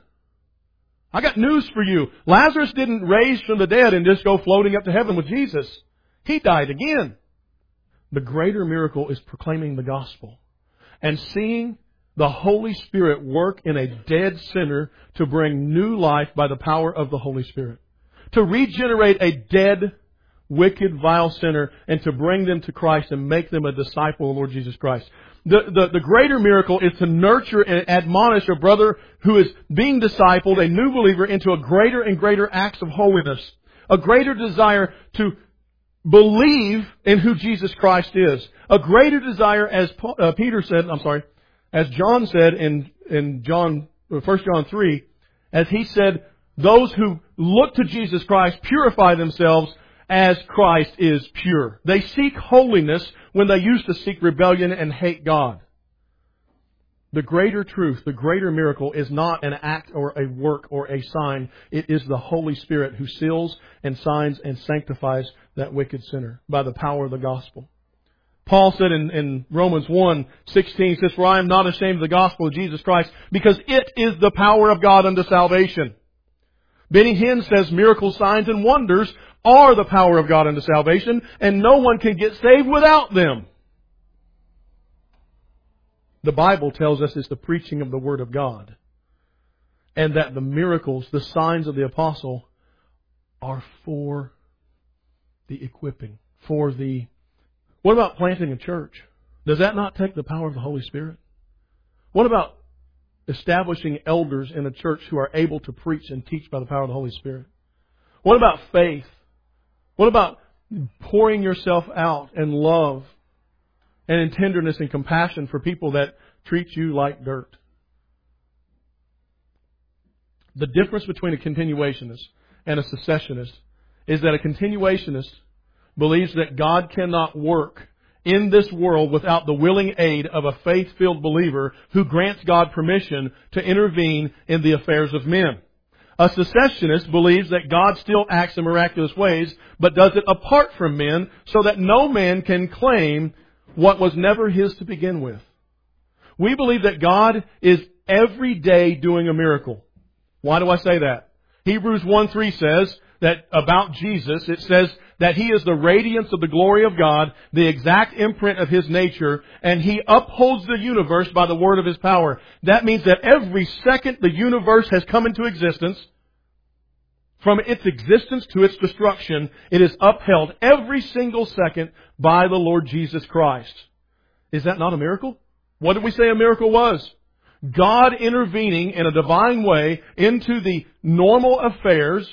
A: I got news for you. Lazarus didn't raise from the dead and just go floating up to heaven with Jesus. He died again. The greater miracle is proclaiming the gospel and seeing the Holy Spirit work in a dead sinner to bring new life by the power of the Holy Spirit. To regenerate a dead, wicked, vile sinner and to bring them to Christ and make them a disciple of the Lord Jesus Christ. The greater miracle is to nurture and admonish a brother who is being discipled, a new believer, into a greater and greater acts of holiness. A greater desire to believe in who Jesus Christ is. A greater desire, as John said in 1 John 3, as he said, those who look to Jesus Christ purify themselves as Christ is pure. They seek holiness when they used to seek rebellion and hate God. The greater truth, the greater miracle is not an act or a work or a sign. It is the Holy Spirit who seals and signs and sanctifies that wicked sinner by the power of the gospel. Paul said in Romans 1:16, says, "For I am not ashamed of the gospel of Jesus Christ, because it is the power of God unto salvation." Benny Hinn says miracles, signs, and wonders are the power of God unto salvation, and no one can get saved without them. The Bible tells us it's the preaching of the Word of God, and that the miracles, the signs of the apostle, are for the equipping, for the... What about planting a church? Does that not take the power of the Holy Spirit? What about establishing elders in a church who are able to preach and teach by the power of the Holy Spirit? What about faith? What about pouring yourself out in love and in tenderness and compassion for people that treat you like dirt? The difference between a continuationist and a cessationist is that a continuationist believes that God cannot work in this world without the willing aid of a faith-filled believer who grants God permission to intervene in the affairs of men. A cessationist believes that God still acts in miraculous ways, but does it apart from men so that no man can claim what was never his to begin with. We believe that God is every day doing a miracle. Why do I say that? Hebrews 1:3 says that about Jesus, it says that He is the radiance of the glory of God, the exact imprint of His nature, and He upholds the universe by the word of His power. That means that every second the universe has come into existence, from its existence to its destruction, it is upheld every single second by the Lord Jesus Christ. Is that not a miracle? What did we say a miracle was? God intervening in a divine way into the normal affairs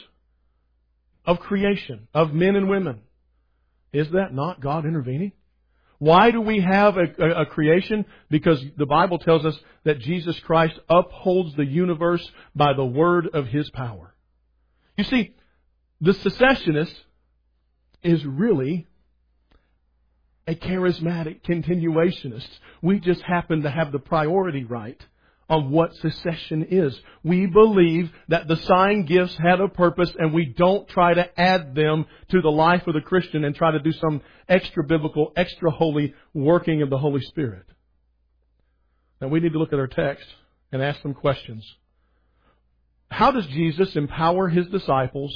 A: of creation, of men and women. Is that not God intervening? Why do we have a creation? Because the Bible tells us that Jesus Christ upholds the universe by the word of His power. You see, the cessationist is really a charismatic continuationist. We just happen to have the priority right on what secession is. We believe that the sign gifts had a purpose, and we don't try to add them to the life of the Christian and try to do some extra biblical, extra holy working of the Holy Spirit. Now we need to look at our text and ask some questions. How does Jesus empower His disciples?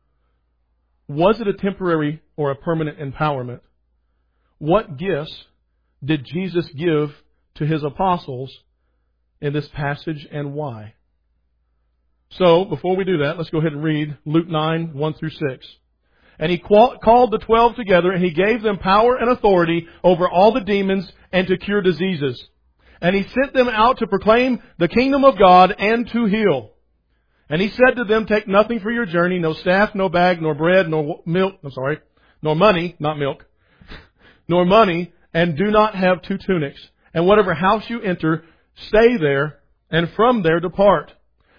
A: Was it a temporary or a permanent empowerment? What gifts did Jesus give to His apostles in this passage, and why? So, before we do that, let's go ahead and read Luke 9, 1 through 6. And He called the 12 together, and He gave them power and authority over all the demons and to cure diseases. And He sent them out to proclaim the kingdom of God and to heal. And He said to them, take nothing for your journey, no staff, no bag, nor bread, nor money, not milk, nor money, and do not have 2 tunics. And whatever house you enter, stay there, and from there depart.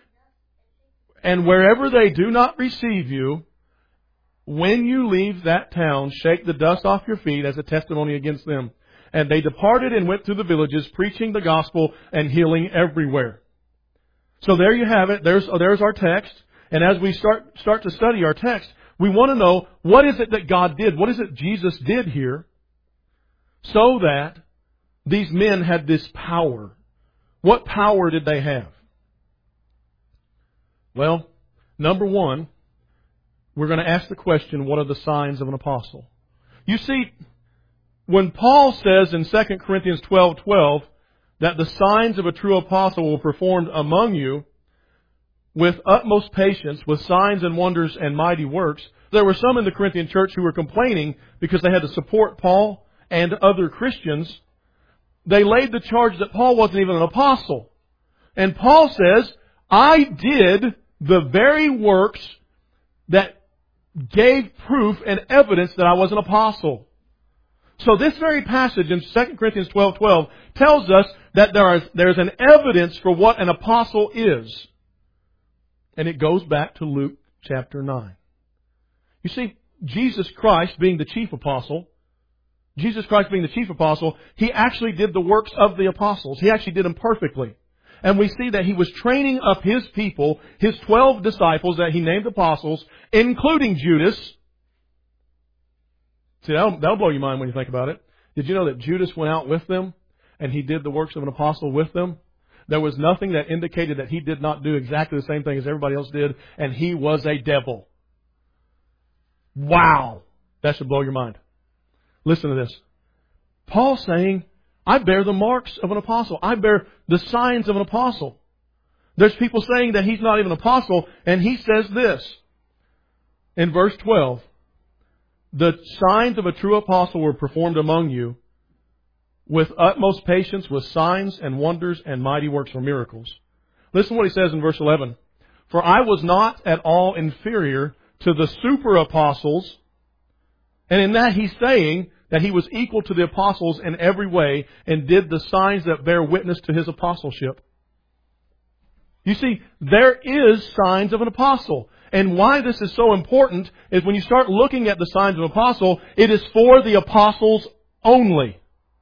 A: And wherever they do not receive you, when you leave that town, shake the dust off your feet as a testimony against them. And they departed and went through the villages, preaching the gospel and healing everywhere. So there you have it. There's our text. And as we start to study our text, we want to know, what is it that God did? What is it Jesus did here so that these men had this power? What power did they have? Well, number one, we're going to ask the question, what are the signs of an apostle? You see, when Paul says in 2 Corinthians 12:12 that the signs of a true apostle will be performed among you with utmost patience, with signs and wonders and mighty works, there were some in the Corinthian church who were complaining because they had to support Paul and other Christians. They laid the charge that Paul wasn't even an apostle. And Paul says, I did the very works that gave proof and evidence that I was an apostle. So this very passage in 2 Corinthians 12:12 tells us that there's an evidence for what an apostle is. And it goes back to Luke chapter 9. You see, Jesus Christ being the chief apostle, He actually did the works of the apostles. He actually did them perfectly. And we see that He was training up His people, His 12 disciples that He named apostles, including Judas. See, that'll blow your mind when you think about it. Did you know that Judas went out with them and he did the works of an apostle with them? There was nothing that indicated that he did not do exactly the same thing as everybody else did, and he was a devil. Wow! That should blow your mind. Listen to this. Paul's saying, I bear the marks of an apostle. I bear the signs of an apostle. There's people saying that he's not even an apostle, and he says this in verse 12. The signs of a true apostle were performed among you with utmost patience, with signs and wonders and mighty works or miracles. Listen to what he says in verse 11. For I was not at all inferior to the super apostles. And in that he's saying that he was equal to the apostles in every way and did the signs that bear witness to his apostleship. You see, there is signs of an apostle. And why this is so important is when you start looking at the signs of an apostle, it is for the apostles only.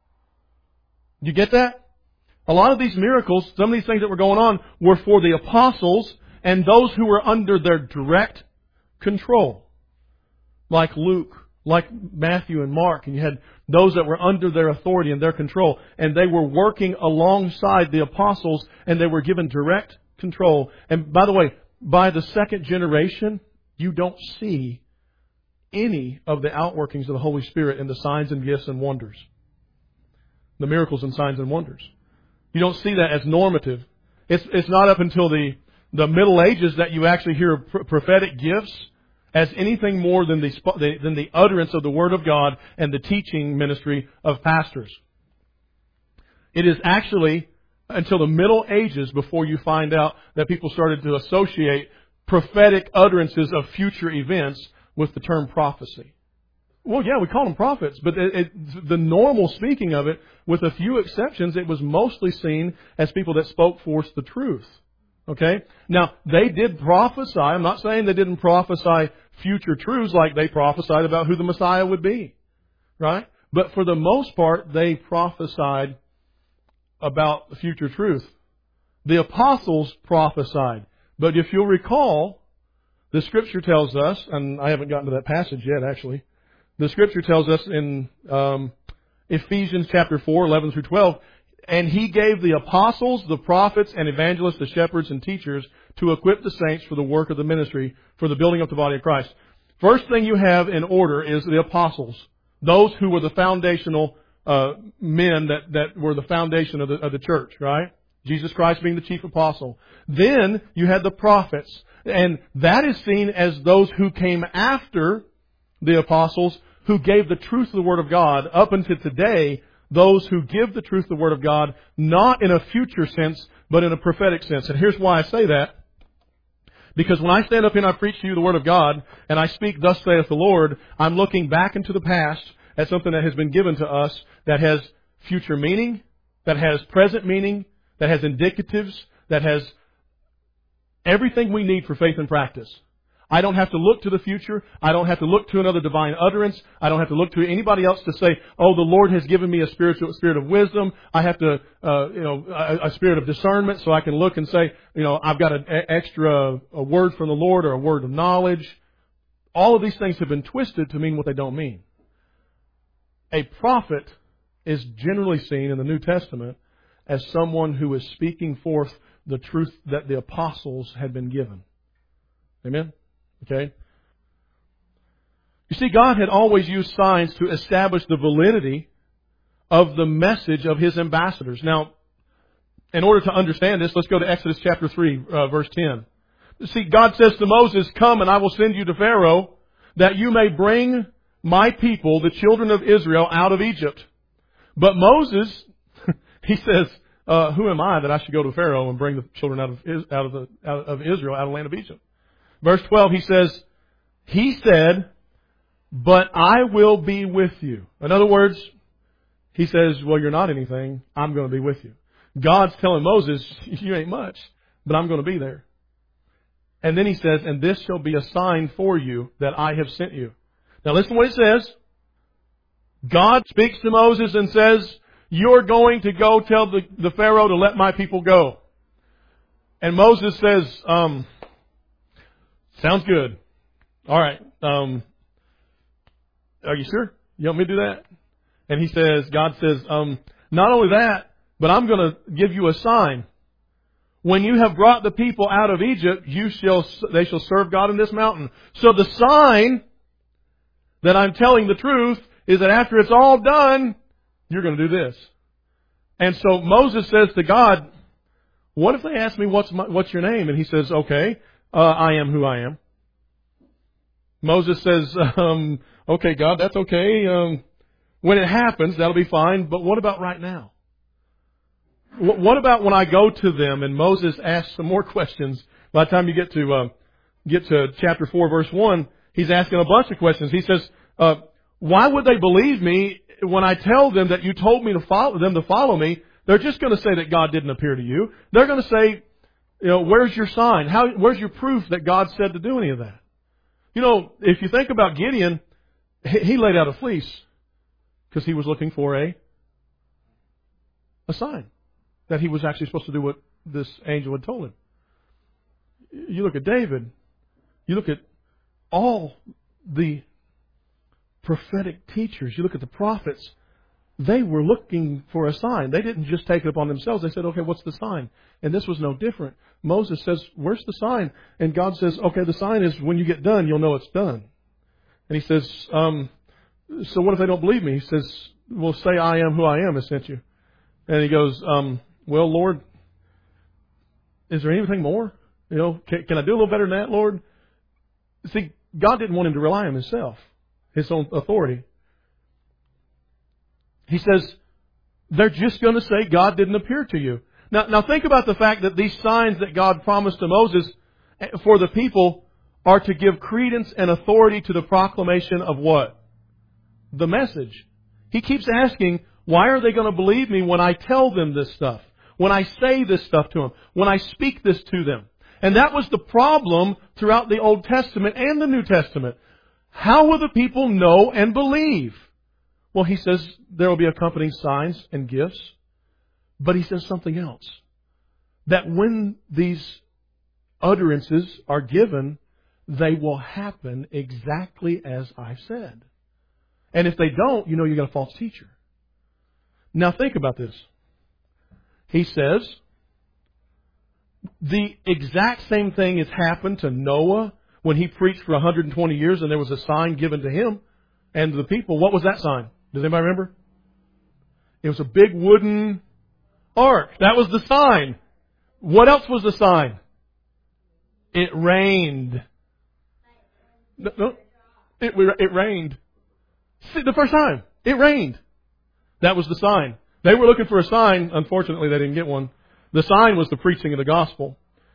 A: You get that? A lot of these miracles, some of these things that were going on, were for the apostles and those who were under their direct control. Like Luke, like Matthew and Mark. And you had those that were under their authority and their control. And they were working alongside the apostles and they were given direct control. And by the way, by the second generation, you don't see any of the outworkings of the Holy Spirit in the signs and gifts and wonders. The miracles and signs and wonders. You don't see that as normative. It's not up until the Middle Ages that you actually hear prophetic gifts as anything more than the utterance of the Word of God and the teaching ministry of pastors. It is actually until the Middle Ages before you find out that people started to associate prophetic utterances of future events with the term prophecy. Well, yeah, we call them prophets, but the normal speaking of it, with a few exceptions, it was mostly seen as people that spoke forth the truth. Okay? Now, they did prophesy. I'm not saying they didn't prophesy future truths like they prophesied about who the Messiah would be. Right? But for the most part, they prophesied about the future truth. The apostles prophesied. But if you'll recall, the Scripture tells us, and I haven't gotten to that passage yet actually, the Scripture tells us in Ephesians chapter 4, 11 through 12, and He gave the apostles, the prophets, and evangelists, the shepherds, and teachers to equip the saints for the work of the ministry, for the building up the body of Christ. First thing you have in order is the apostles. Those who were the foundational men that were the foundation of the church, right? Jesus Christ being the chief apostle. Then you had the prophets. And that is seen as those who came after the apostles, who gave the truth of the Word of God. Up until today, those who give the truth of the Word of God, not in a future sense, but in a prophetic sense. And here's why I say that. Because when I stand up here and I preach to you the Word of God, and I speak, thus saith the Lord, I'm looking back into the past at something that has been given to us that has future meaning, that has present meaning, that has indicatives, that has everything we need for faith and practice. I don't have to look to the future. I don't have to look to another divine utterance. I don't have to look to anybody else to say, oh, the Lord has given me a spirit of wisdom. I have to, a spirit of discernment, so I can look and say, I've got an extra word from the Lord or a word of knowledge. All of these things have been twisted to mean what they don't mean. A prophet is generally seen in the New Testament as someone who is speaking forth the truth that the apostles had been given. Amen? Okay? You see, God had always used signs to establish the validity of the message of His ambassadors. Now, in order to understand this, let's go to Exodus chapter 3, verse 10. You see, God says to Moses, "Come and I will send you to Pharaoh, that you may bring my people, the children of Israel, out of Egypt." But Moses, he says, who am I that I should go to Pharaoh and bring the children out of Israel, out of the land of Egypt? Verse 12, he said, "But I will be with you." In other words, he says, well, you're not anything. I'm going to be with you. God's telling Moses, you ain't much, but I'm going to be there. And then he says, "And this shall be a sign for you that I have sent you." Now listen to what it says. God speaks to Moses and says, "You're going to go tell the Pharaoh to let my people go." And Moses says, sounds good. All right. Are you sure? You want me to do that? And God says, not only that, but I'm going to give you a sign. When you have brought the people out of Egypt, they shall serve God in this mountain. So the sign that I'm telling the truth is that after it's all done, you're going to do this. And so Moses says to God, what if they ask me what's your name? And he says, okay, I am who I am. Moses says, okay, God, that's okay. When it happens, that'll be fine, but what about right now? What about when I go to them and Moses asks some more questions? By the time you get to chapter 4, verse 1, he's asking a bunch of questions. He says, why would they believe me when I tell them that you told me to follow me? They're just going to say that God didn't appear to you. They're going to say, where's your sign? Where's your proof that God said to do any of that? If you think about Gideon, he laid out a fleece because he was looking for a sign that he was actually supposed to do what this angel had told him. You look at David, you look at all the prophetic teachers, you look at the prophets, they were looking for a sign. They didn't just take it upon themselves. They said, okay, what's the sign? And this was no different. Moses says, where's the sign? And God says, okay, the sign is when you get done, you'll know it's done. And he says, so what if they don't believe me? He says, well, say I am who I am has sent you. And he goes, well, Lord, is there anything more? Can I do a little better than that, Lord? See, God didn't want him to rely on himself, his own authority. He says, they're just going to say God didn't appear to you. Now think about the fact that these signs that God promised to Moses for the people are to give credence and authority to the proclamation of what? The message. He keeps asking, why are they going to believe me when I tell them this stuff? When I say this stuff to them? When I speak this to them? And that was the problem throughout the Old Testament and the New Testament. How will the people know and believe? Well, he says there will be accompanying signs and gifts. But he says something else. That when these utterances are given, they will happen exactly as I said. And if they don't, you got a false teacher. Now think about this. He says, the exact same thing has happened to Noah when he preached for 120 years and there was a sign given to him and to the people. What was that sign? Does anybody remember? It was a big wooden ark. That was the sign. What else was the sign? It rained. No, it rained. See, the first time, it rained. That was the sign. They were looking for a sign. Unfortunately, they didn't get one. The sign was the preaching of the gospel.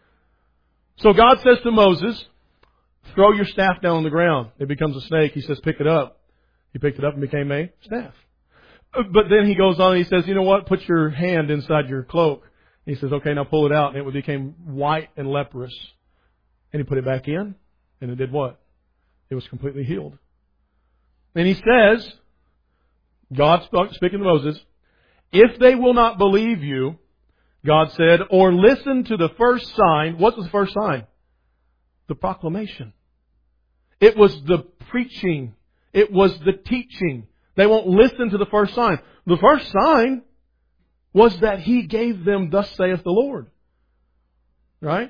A: So God says to Moses, throw your staff down on the ground. It becomes a snake. He says, pick it up. He picked it up and became a staff. But then he goes on and he says, you know what? Put your hand inside your cloak. He says, okay, now pull it out. And it became white and leprous. And he put it back in. And it did what? It was completely healed. And he says, God speaking to Moses, if they will not believe you, God said, or listen to the first sign. What was the first sign? The proclamation. It was the preaching. It was the teaching. They won't listen to the first sign. The first sign was that He gave them, thus saith the Lord. Right?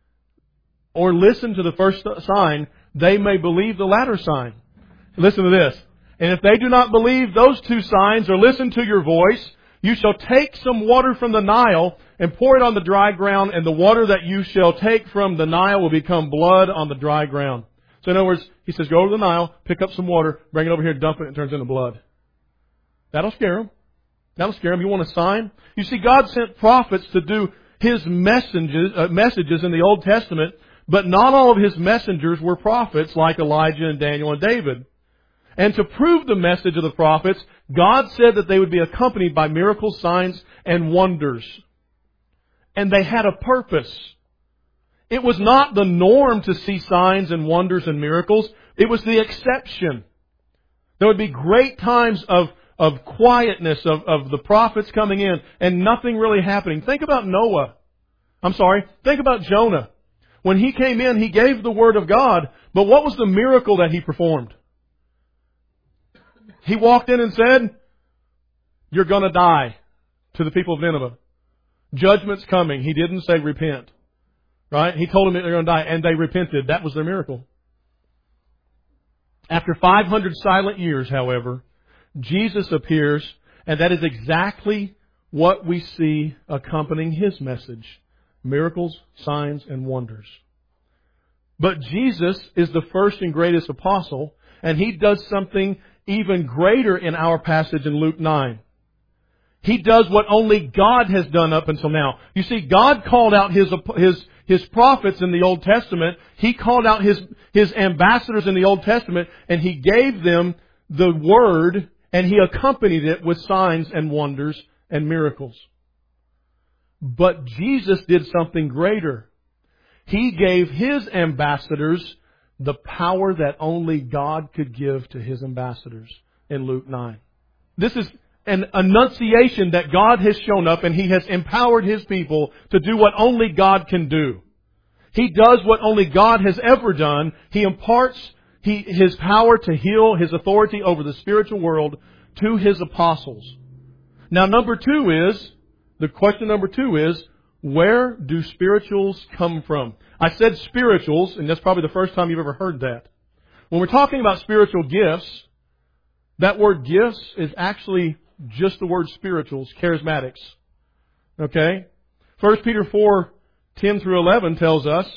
A: Or listen to the first sign, they may believe the latter sign. Listen to this. And if they do not believe those two signs or listen to your voice, you shall take some water from the Nile and pour it on the dry ground, and the water that you shall take from the Nile will become blood on the dry ground. So in other words, he says, go to the Nile, pick up some water, bring it over here, dump it, and it turns into blood. That'll scare them. That'll scare them. You want a sign? You see, God sent prophets to do His messages in the Old Testament, but not all of His messengers were prophets like Elijah and Daniel and David. And to prove the message of the prophets, God said that they would be accompanied by miracles, signs, and wonders. And they had a purpose. It was not the norm to see signs and wonders and miracles. It was the exception. There would be great times of quietness, of the prophets coming in, and nothing really happening. Think about Think about Jonah. When he came in, he gave the word of God, but what was the miracle that he performed? He walked in and said, you're going to die, to the people of Nineveh. Judgment's coming. He didn't say repent. Right? He told them that they're going to die, and they repented. That was their miracle. After 500 silent years, however, Jesus appears, and that is exactly what we see accompanying His message. Miracles, signs, and wonders. But Jesus is the first and greatest apostle, and He does something even greater in our passage in Luke 9. He does what only God has done up until now. You see, God called out His prophets in the Old Testament. He called out His ambassadors in the Old Testament, and He gave them the Word, and He accompanied it with signs and wonders and miracles. But Jesus did something greater. He gave His ambassadors the power that only God could give to His ambassadors in Luke 9. This is an annunciation that God has shown up and He has empowered His people to do what only God can do. He does what only God has ever done. He imparts His power to heal, His authority over the spiritual world to His apostles. Now, the question number two is, where do spirituals come from? I said spirituals, and that's probably the first time you've ever heard that. When we're talking about spiritual gifts, that word gifts is actually just the word spirituals, charismatics. Okay? 1 Peter 4:10 through 11 tells us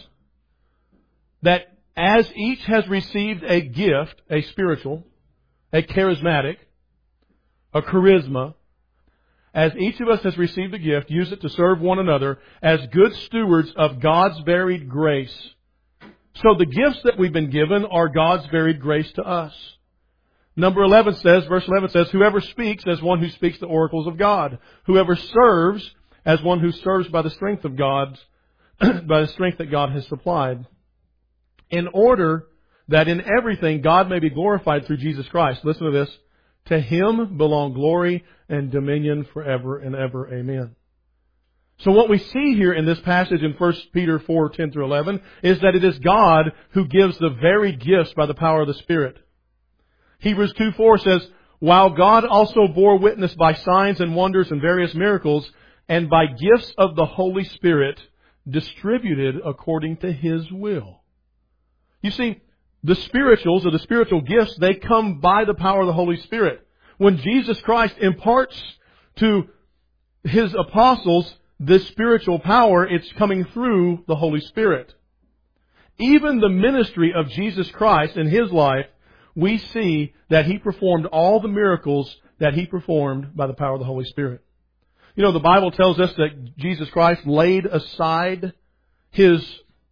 A: that as each has received a gift, a spiritual, a charismatic, a charisma, as each of us has received a gift, use it to serve one another as good stewards of God's varied grace. So the gifts that we've been given are God's varied grace to us. Verse 11 says, whoever speaks as one who speaks the oracles of God. Whoever serves as one who serves by the strength of God, by the strength that God has supplied. In order that in everything God may be glorified through Jesus Christ. Listen to this. To Him belong glory and dominion forever and ever. Amen. So what we see here in this passage in 1 Peter 4:10 through 11 is that it is God who gives the varied gifts by the power of the Spirit. Hebrews 2:4 says, while God also bore witness by signs and wonders and various miracles, and by gifts of the Holy Spirit distributed according to His will. You see, the spirituals or the spiritual gifts, they come by the power of the Holy Spirit. When Jesus Christ imparts to His apostles this spiritual power, it's coming through the Holy Spirit. Even the ministry of Jesus Christ in His life, we see that He performed all the miracles that He performed by the power of the Holy Spirit. You know, the Bible tells us that Jesus Christ laid aside His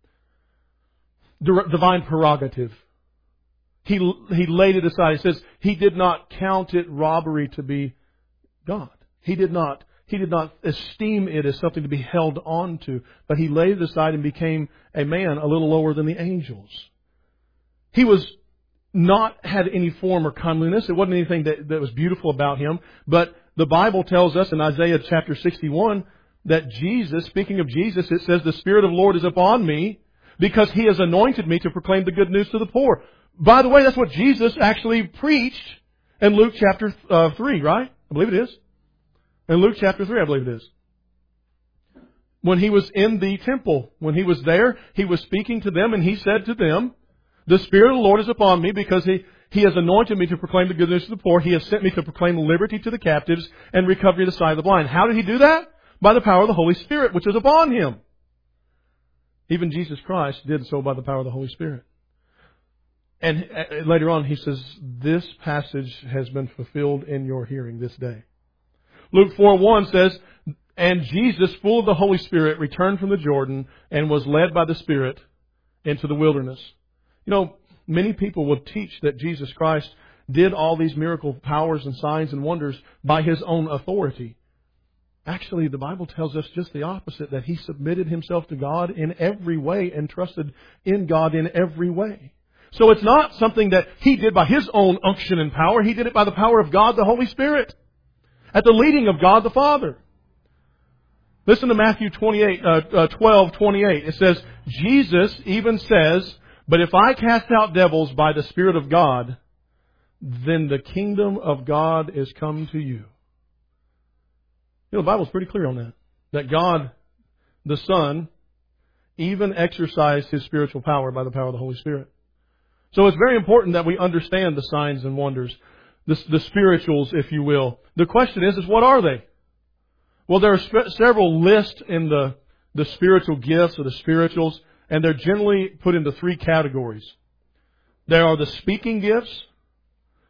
A: divine prerogative. He laid it aside. He says He did not count it robbery to be God. He did not esteem it as something to be held on to, but He laid it aside and became a man a little lower than the angels. He was not had any form or comeliness. It wasn't anything that was beautiful about Him, but the Bible tells us in Isaiah chapter 61 that Jesus, speaking of Jesus, it says, the Spirit of the Lord is upon me because He has anointed me to proclaim the good news to the poor. By the way, that's what Jesus actually preached in Luke chapter 3, right? I believe it is. In Luke chapter 3, I believe it is. When He was in the temple, when He was there, He was speaking to them and He said to them, the Spirit of the Lord is upon me because He has anointed me to proclaim the good news to the poor. He has sent me to proclaim liberty to the captives and recovery of the sight of the blind. How did He do that? By the power of the Holy Spirit, which is upon Him. Even Jesus Christ did so by the power of the Holy Spirit. And later on, He says, this passage has been fulfilled in your hearing this day. Luke 4:1 says, and Jesus, full of the Holy Spirit, returned from the Jordan and was led by the Spirit into the wilderness. You know, many people will teach that Jesus Christ did all these miracle powers and signs and wonders by His own authority. Actually, the Bible tells us just the opposite, that He submitted Himself to God in every way and trusted in God in every way. So it's not something that He did by His own unction and power. He did it by the power of God the Holy Spirit, at the leading of God the Father. Listen to Matthew 12:28. It says, Jesus even says, but if I cast out devils by the Spirit of God, then the kingdom of God is come to you. You know, the Bible's pretty clear on that. That God, the Son, even exercised His spiritual power by the power of the Holy Spirit. So it's very important that we understand the signs and wonders, the spirituals, if you will. The question is what are they? Well, there are several lists in the spiritual gifts or the spirituals, and they're generally put into three categories. There are the speaking gifts,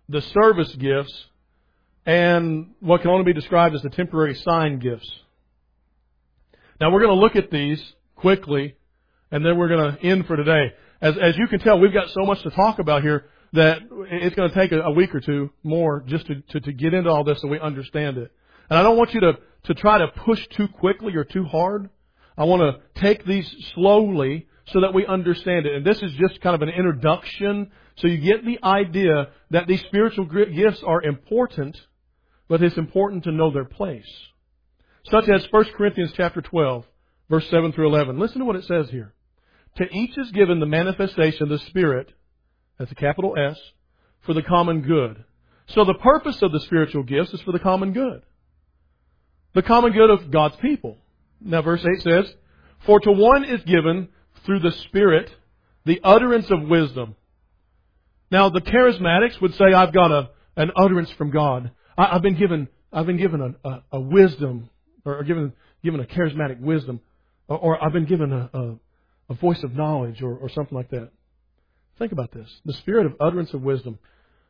A: the service gifts, and what can only be described as the temporary sign gifts. Now we're going to look at these quickly, and then we're going to end for today. As you can tell, we've got so much to talk about here that it's going to take a week or two more just to get into all this so we understand it. And I don't want you to try to push too quickly or too hard. I want to take these slowly so that we understand it. And this is just kind of an introduction, so you get the idea that these spiritual gifts are important, but it's important to know their place. Such as 1 Corinthians chapter 12, verse 7 through 11. Listen to what it says here. To each is given the manifestation of the Spirit, that's a capital S, for the common good. So the purpose of the spiritual gifts is for the common good. The common good of God's people. Now verse 8 says, for to one is given through the Spirit the utterance of wisdom. Now the charismatics would say, I've got an utterance from God. I've been given a wisdom, or given a charismatic wisdom, or I've been given a voice of knowledge, or something like that. Think about this. The spirit of utterance of wisdom.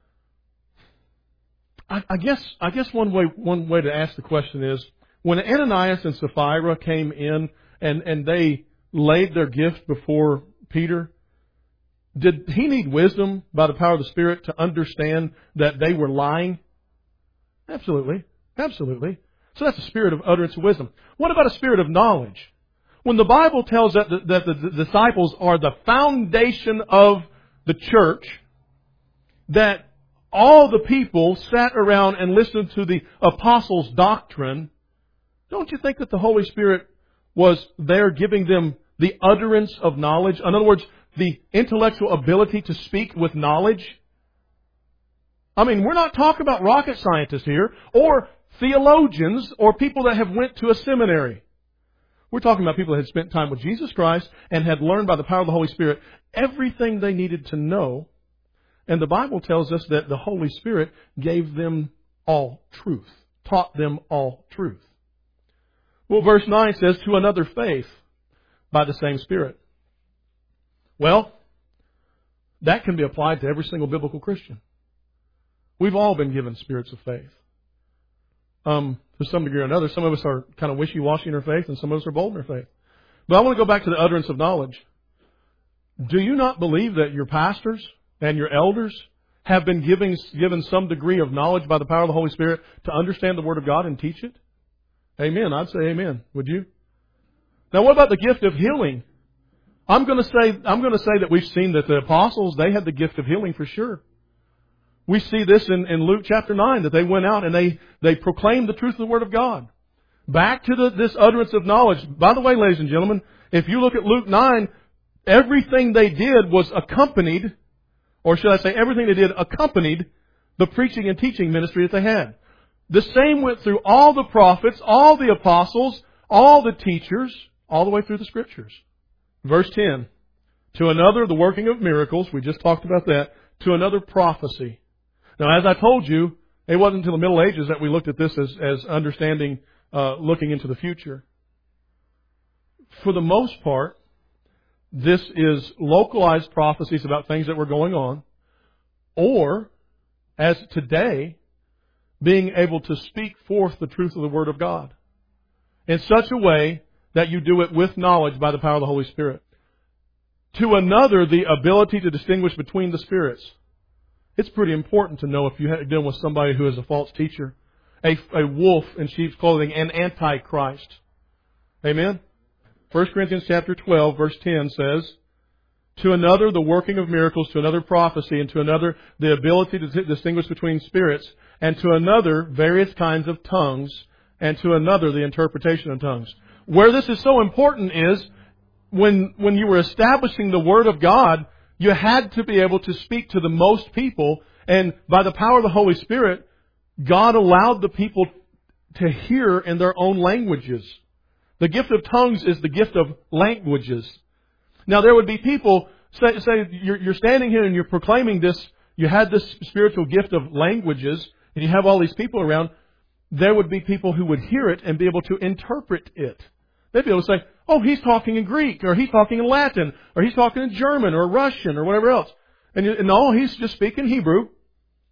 A: I guess one way to ask the question is, when Ananias and Sapphira came in and they laid their gift before Peter, did he need wisdom by the power of the Spirit to understand that they were lying? Absolutely. Absolutely. So that's a spirit of utterance of wisdom. What about a spirit of knowledge? When the Bible tells that the disciples are the foundation of the church, that all the people sat around and listened to the apostles' doctrine, don't you think that the Holy Spirit was there giving them the utterance of knowledge? In other words, the intellectual ability to speak with knowledge? I mean, we're not talking about rocket scientists here, or theologians, or people that have went to a seminary. We're talking about people that had spent time with Jesus Christ and had learned by the power of the Holy Spirit everything they needed to know. And the Bible tells us that the Holy Spirit gave them all truth, taught them all truth. Well, verse 9 says, to another faith by the same Spirit. Well, that can be applied to every single biblical Christian. We've all been given spirits of faith. To some degree or another, some of us are kind of wishy-washy in our faith, and some of us are bold in our faith. But I want to go back to the utterance of knowledge. Do you not believe that your pastors and your elders have been given some degree of knowledge by the power of the Holy Spirit to understand the Word of God and teach it? Amen. I'd say amen. Would you? Now, what about the gift of healing? I'm going to say that we've seen that the apostles, they had the gift of healing for sure. We see this in Luke chapter 9, that they went out and they proclaimed the truth of the Word of God. Back to this utterance of knowledge. By the way, ladies and gentlemen, if you look at Luke 9, everything they did was accompanied, or should I say everything they did accompanied the preaching and teaching ministry that they had. The same went through all the prophets, all the apostles, all the teachers, all the way through the Scriptures. Verse 10, to another the working of miracles, we just talked about that, to another prophecy. Now, as I told you, it wasn't until the Middle Ages that we looked at this as understanding, looking into the future. For the most part, this is localized prophecies about things that were going on, or, as today, being able to speak forth the truth of the Word of God in such a way that you do it with knowledge by the power of the Holy Spirit. To another, the ability to distinguish between the spirits. It's pretty important to know if you're dealing with somebody who is a false teacher, a wolf in sheep's clothing, an antichrist. Amen? 1 Corinthians chapter 12, verse 10 says, to another the working of miracles, to another prophecy, and to another the ability to distinguish between spirits, and to another various kinds of tongues, and to another the interpretation of tongues. Where this is so important is when you were establishing the Word of God, you had to be able to speak to the most people, and by the power of the Holy Spirit, God allowed the people to hear in their own languages. The gift of tongues is the gift of languages. Now there would be people, say you're standing here and you're proclaiming this, you had this spiritual gift of languages, and you have all these people around, there would be people who would hear it and be able to interpret it. They'd be able to say, oh, he's talking in Greek, or he's talking in Latin, or he's talking in German, or Russian, or whatever else. And no, he's just speaking Hebrew.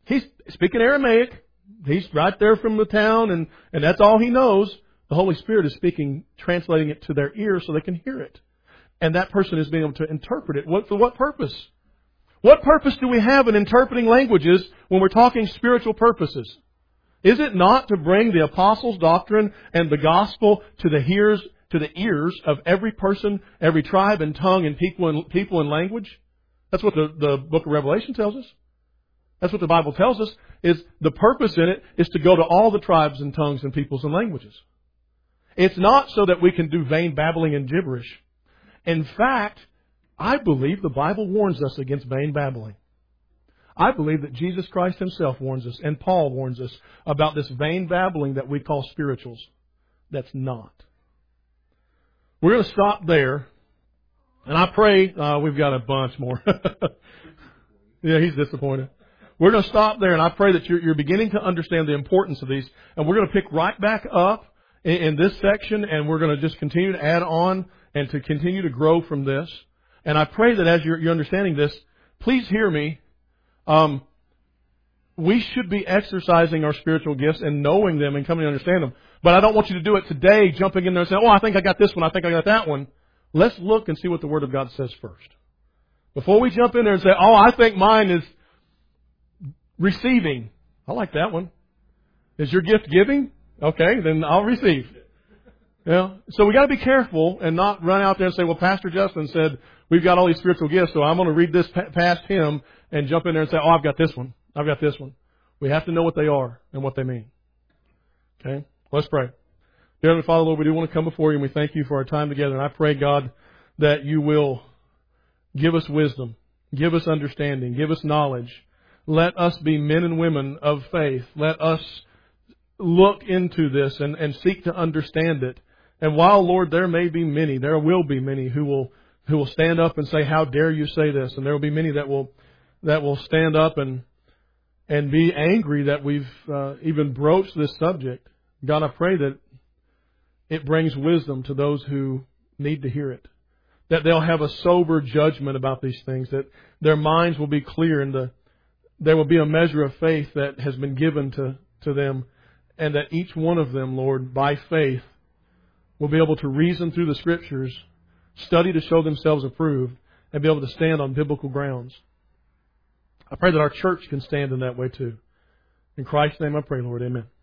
A: he's speaking Aramaic. He's right there from the town, and that's all he knows. The Holy Spirit is speaking, translating it to their ears so they can hear it. And that person is being able to interpret it. For what purpose? What purpose do we have in interpreting languages when we're talking spiritual purposes? Is it not to bring the apostles' doctrine and the gospel to the ears of every person, every tribe and tongue and people and language? That's what the book of Revelation tells us. That's what the Bible tells us, is the purpose in it is to go to all the tribes and tongues and peoples and languages. It's not so that we can do vain babbling and gibberish. In fact, I believe the Bible warns us against vain babbling. I believe that Jesus Christ Himself warns us, and Paul warns us about this vain babbling that we call spirituals. That's not. We're going to stop there, and I pray we've got a bunch more. Yeah, he's disappointed. We're going to stop there, and I pray that you're beginning to understand the importance of these, and we're going to pick right back up in this section, and we're going to just continue to add on and to continue to grow from this. And I pray that as you're understanding this, please hear me. We should be exercising our spiritual gifts and knowing them and coming to understand them. But I don't want you to do it today, jumping in there and saying, oh, I think I got this one, I think I got that one. Let's look and see what the Word of God says first. Before we jump in there and say, oh, I think mine is receiving. I like that one. Is your gift giving? Okay, then I'll receive. Yeah. So we got to be careful and not run out there and say, well, Pastor Justin said we've got all these spiritual gifts, so I'm going to read this past him and jump in there and say, oh, I've got this one. I've got this one. We have to know what they are and what they mean. Okay? Let's pray. Dear Heavenly Father, Lord, we do want to come before you, and we thank you for our time together. And I pray, God, that you will give us wisdom, give us understanding, give us knowledge. Let us be men and women of faith. Let us look into this and seek to understand it. And while, Lord, there may be many, there will be many who will stand up and say, how dare you say this? And there will be many that will stand up and be angry that we've even broached this subject. God, I pray that it brings wisdom to those who need to hear it. That they'll have a sober judgment about these things. That their minds will be clear and there will be a measure of faith that has been given to them. And that each one of them, Lord, by faith, will be able to reason through the Scriptures, study to show themselves approved, and be able to stand on biblical grounds. I pray that our church can stand in that way too. In Christ's name I pray, Lord. Amen.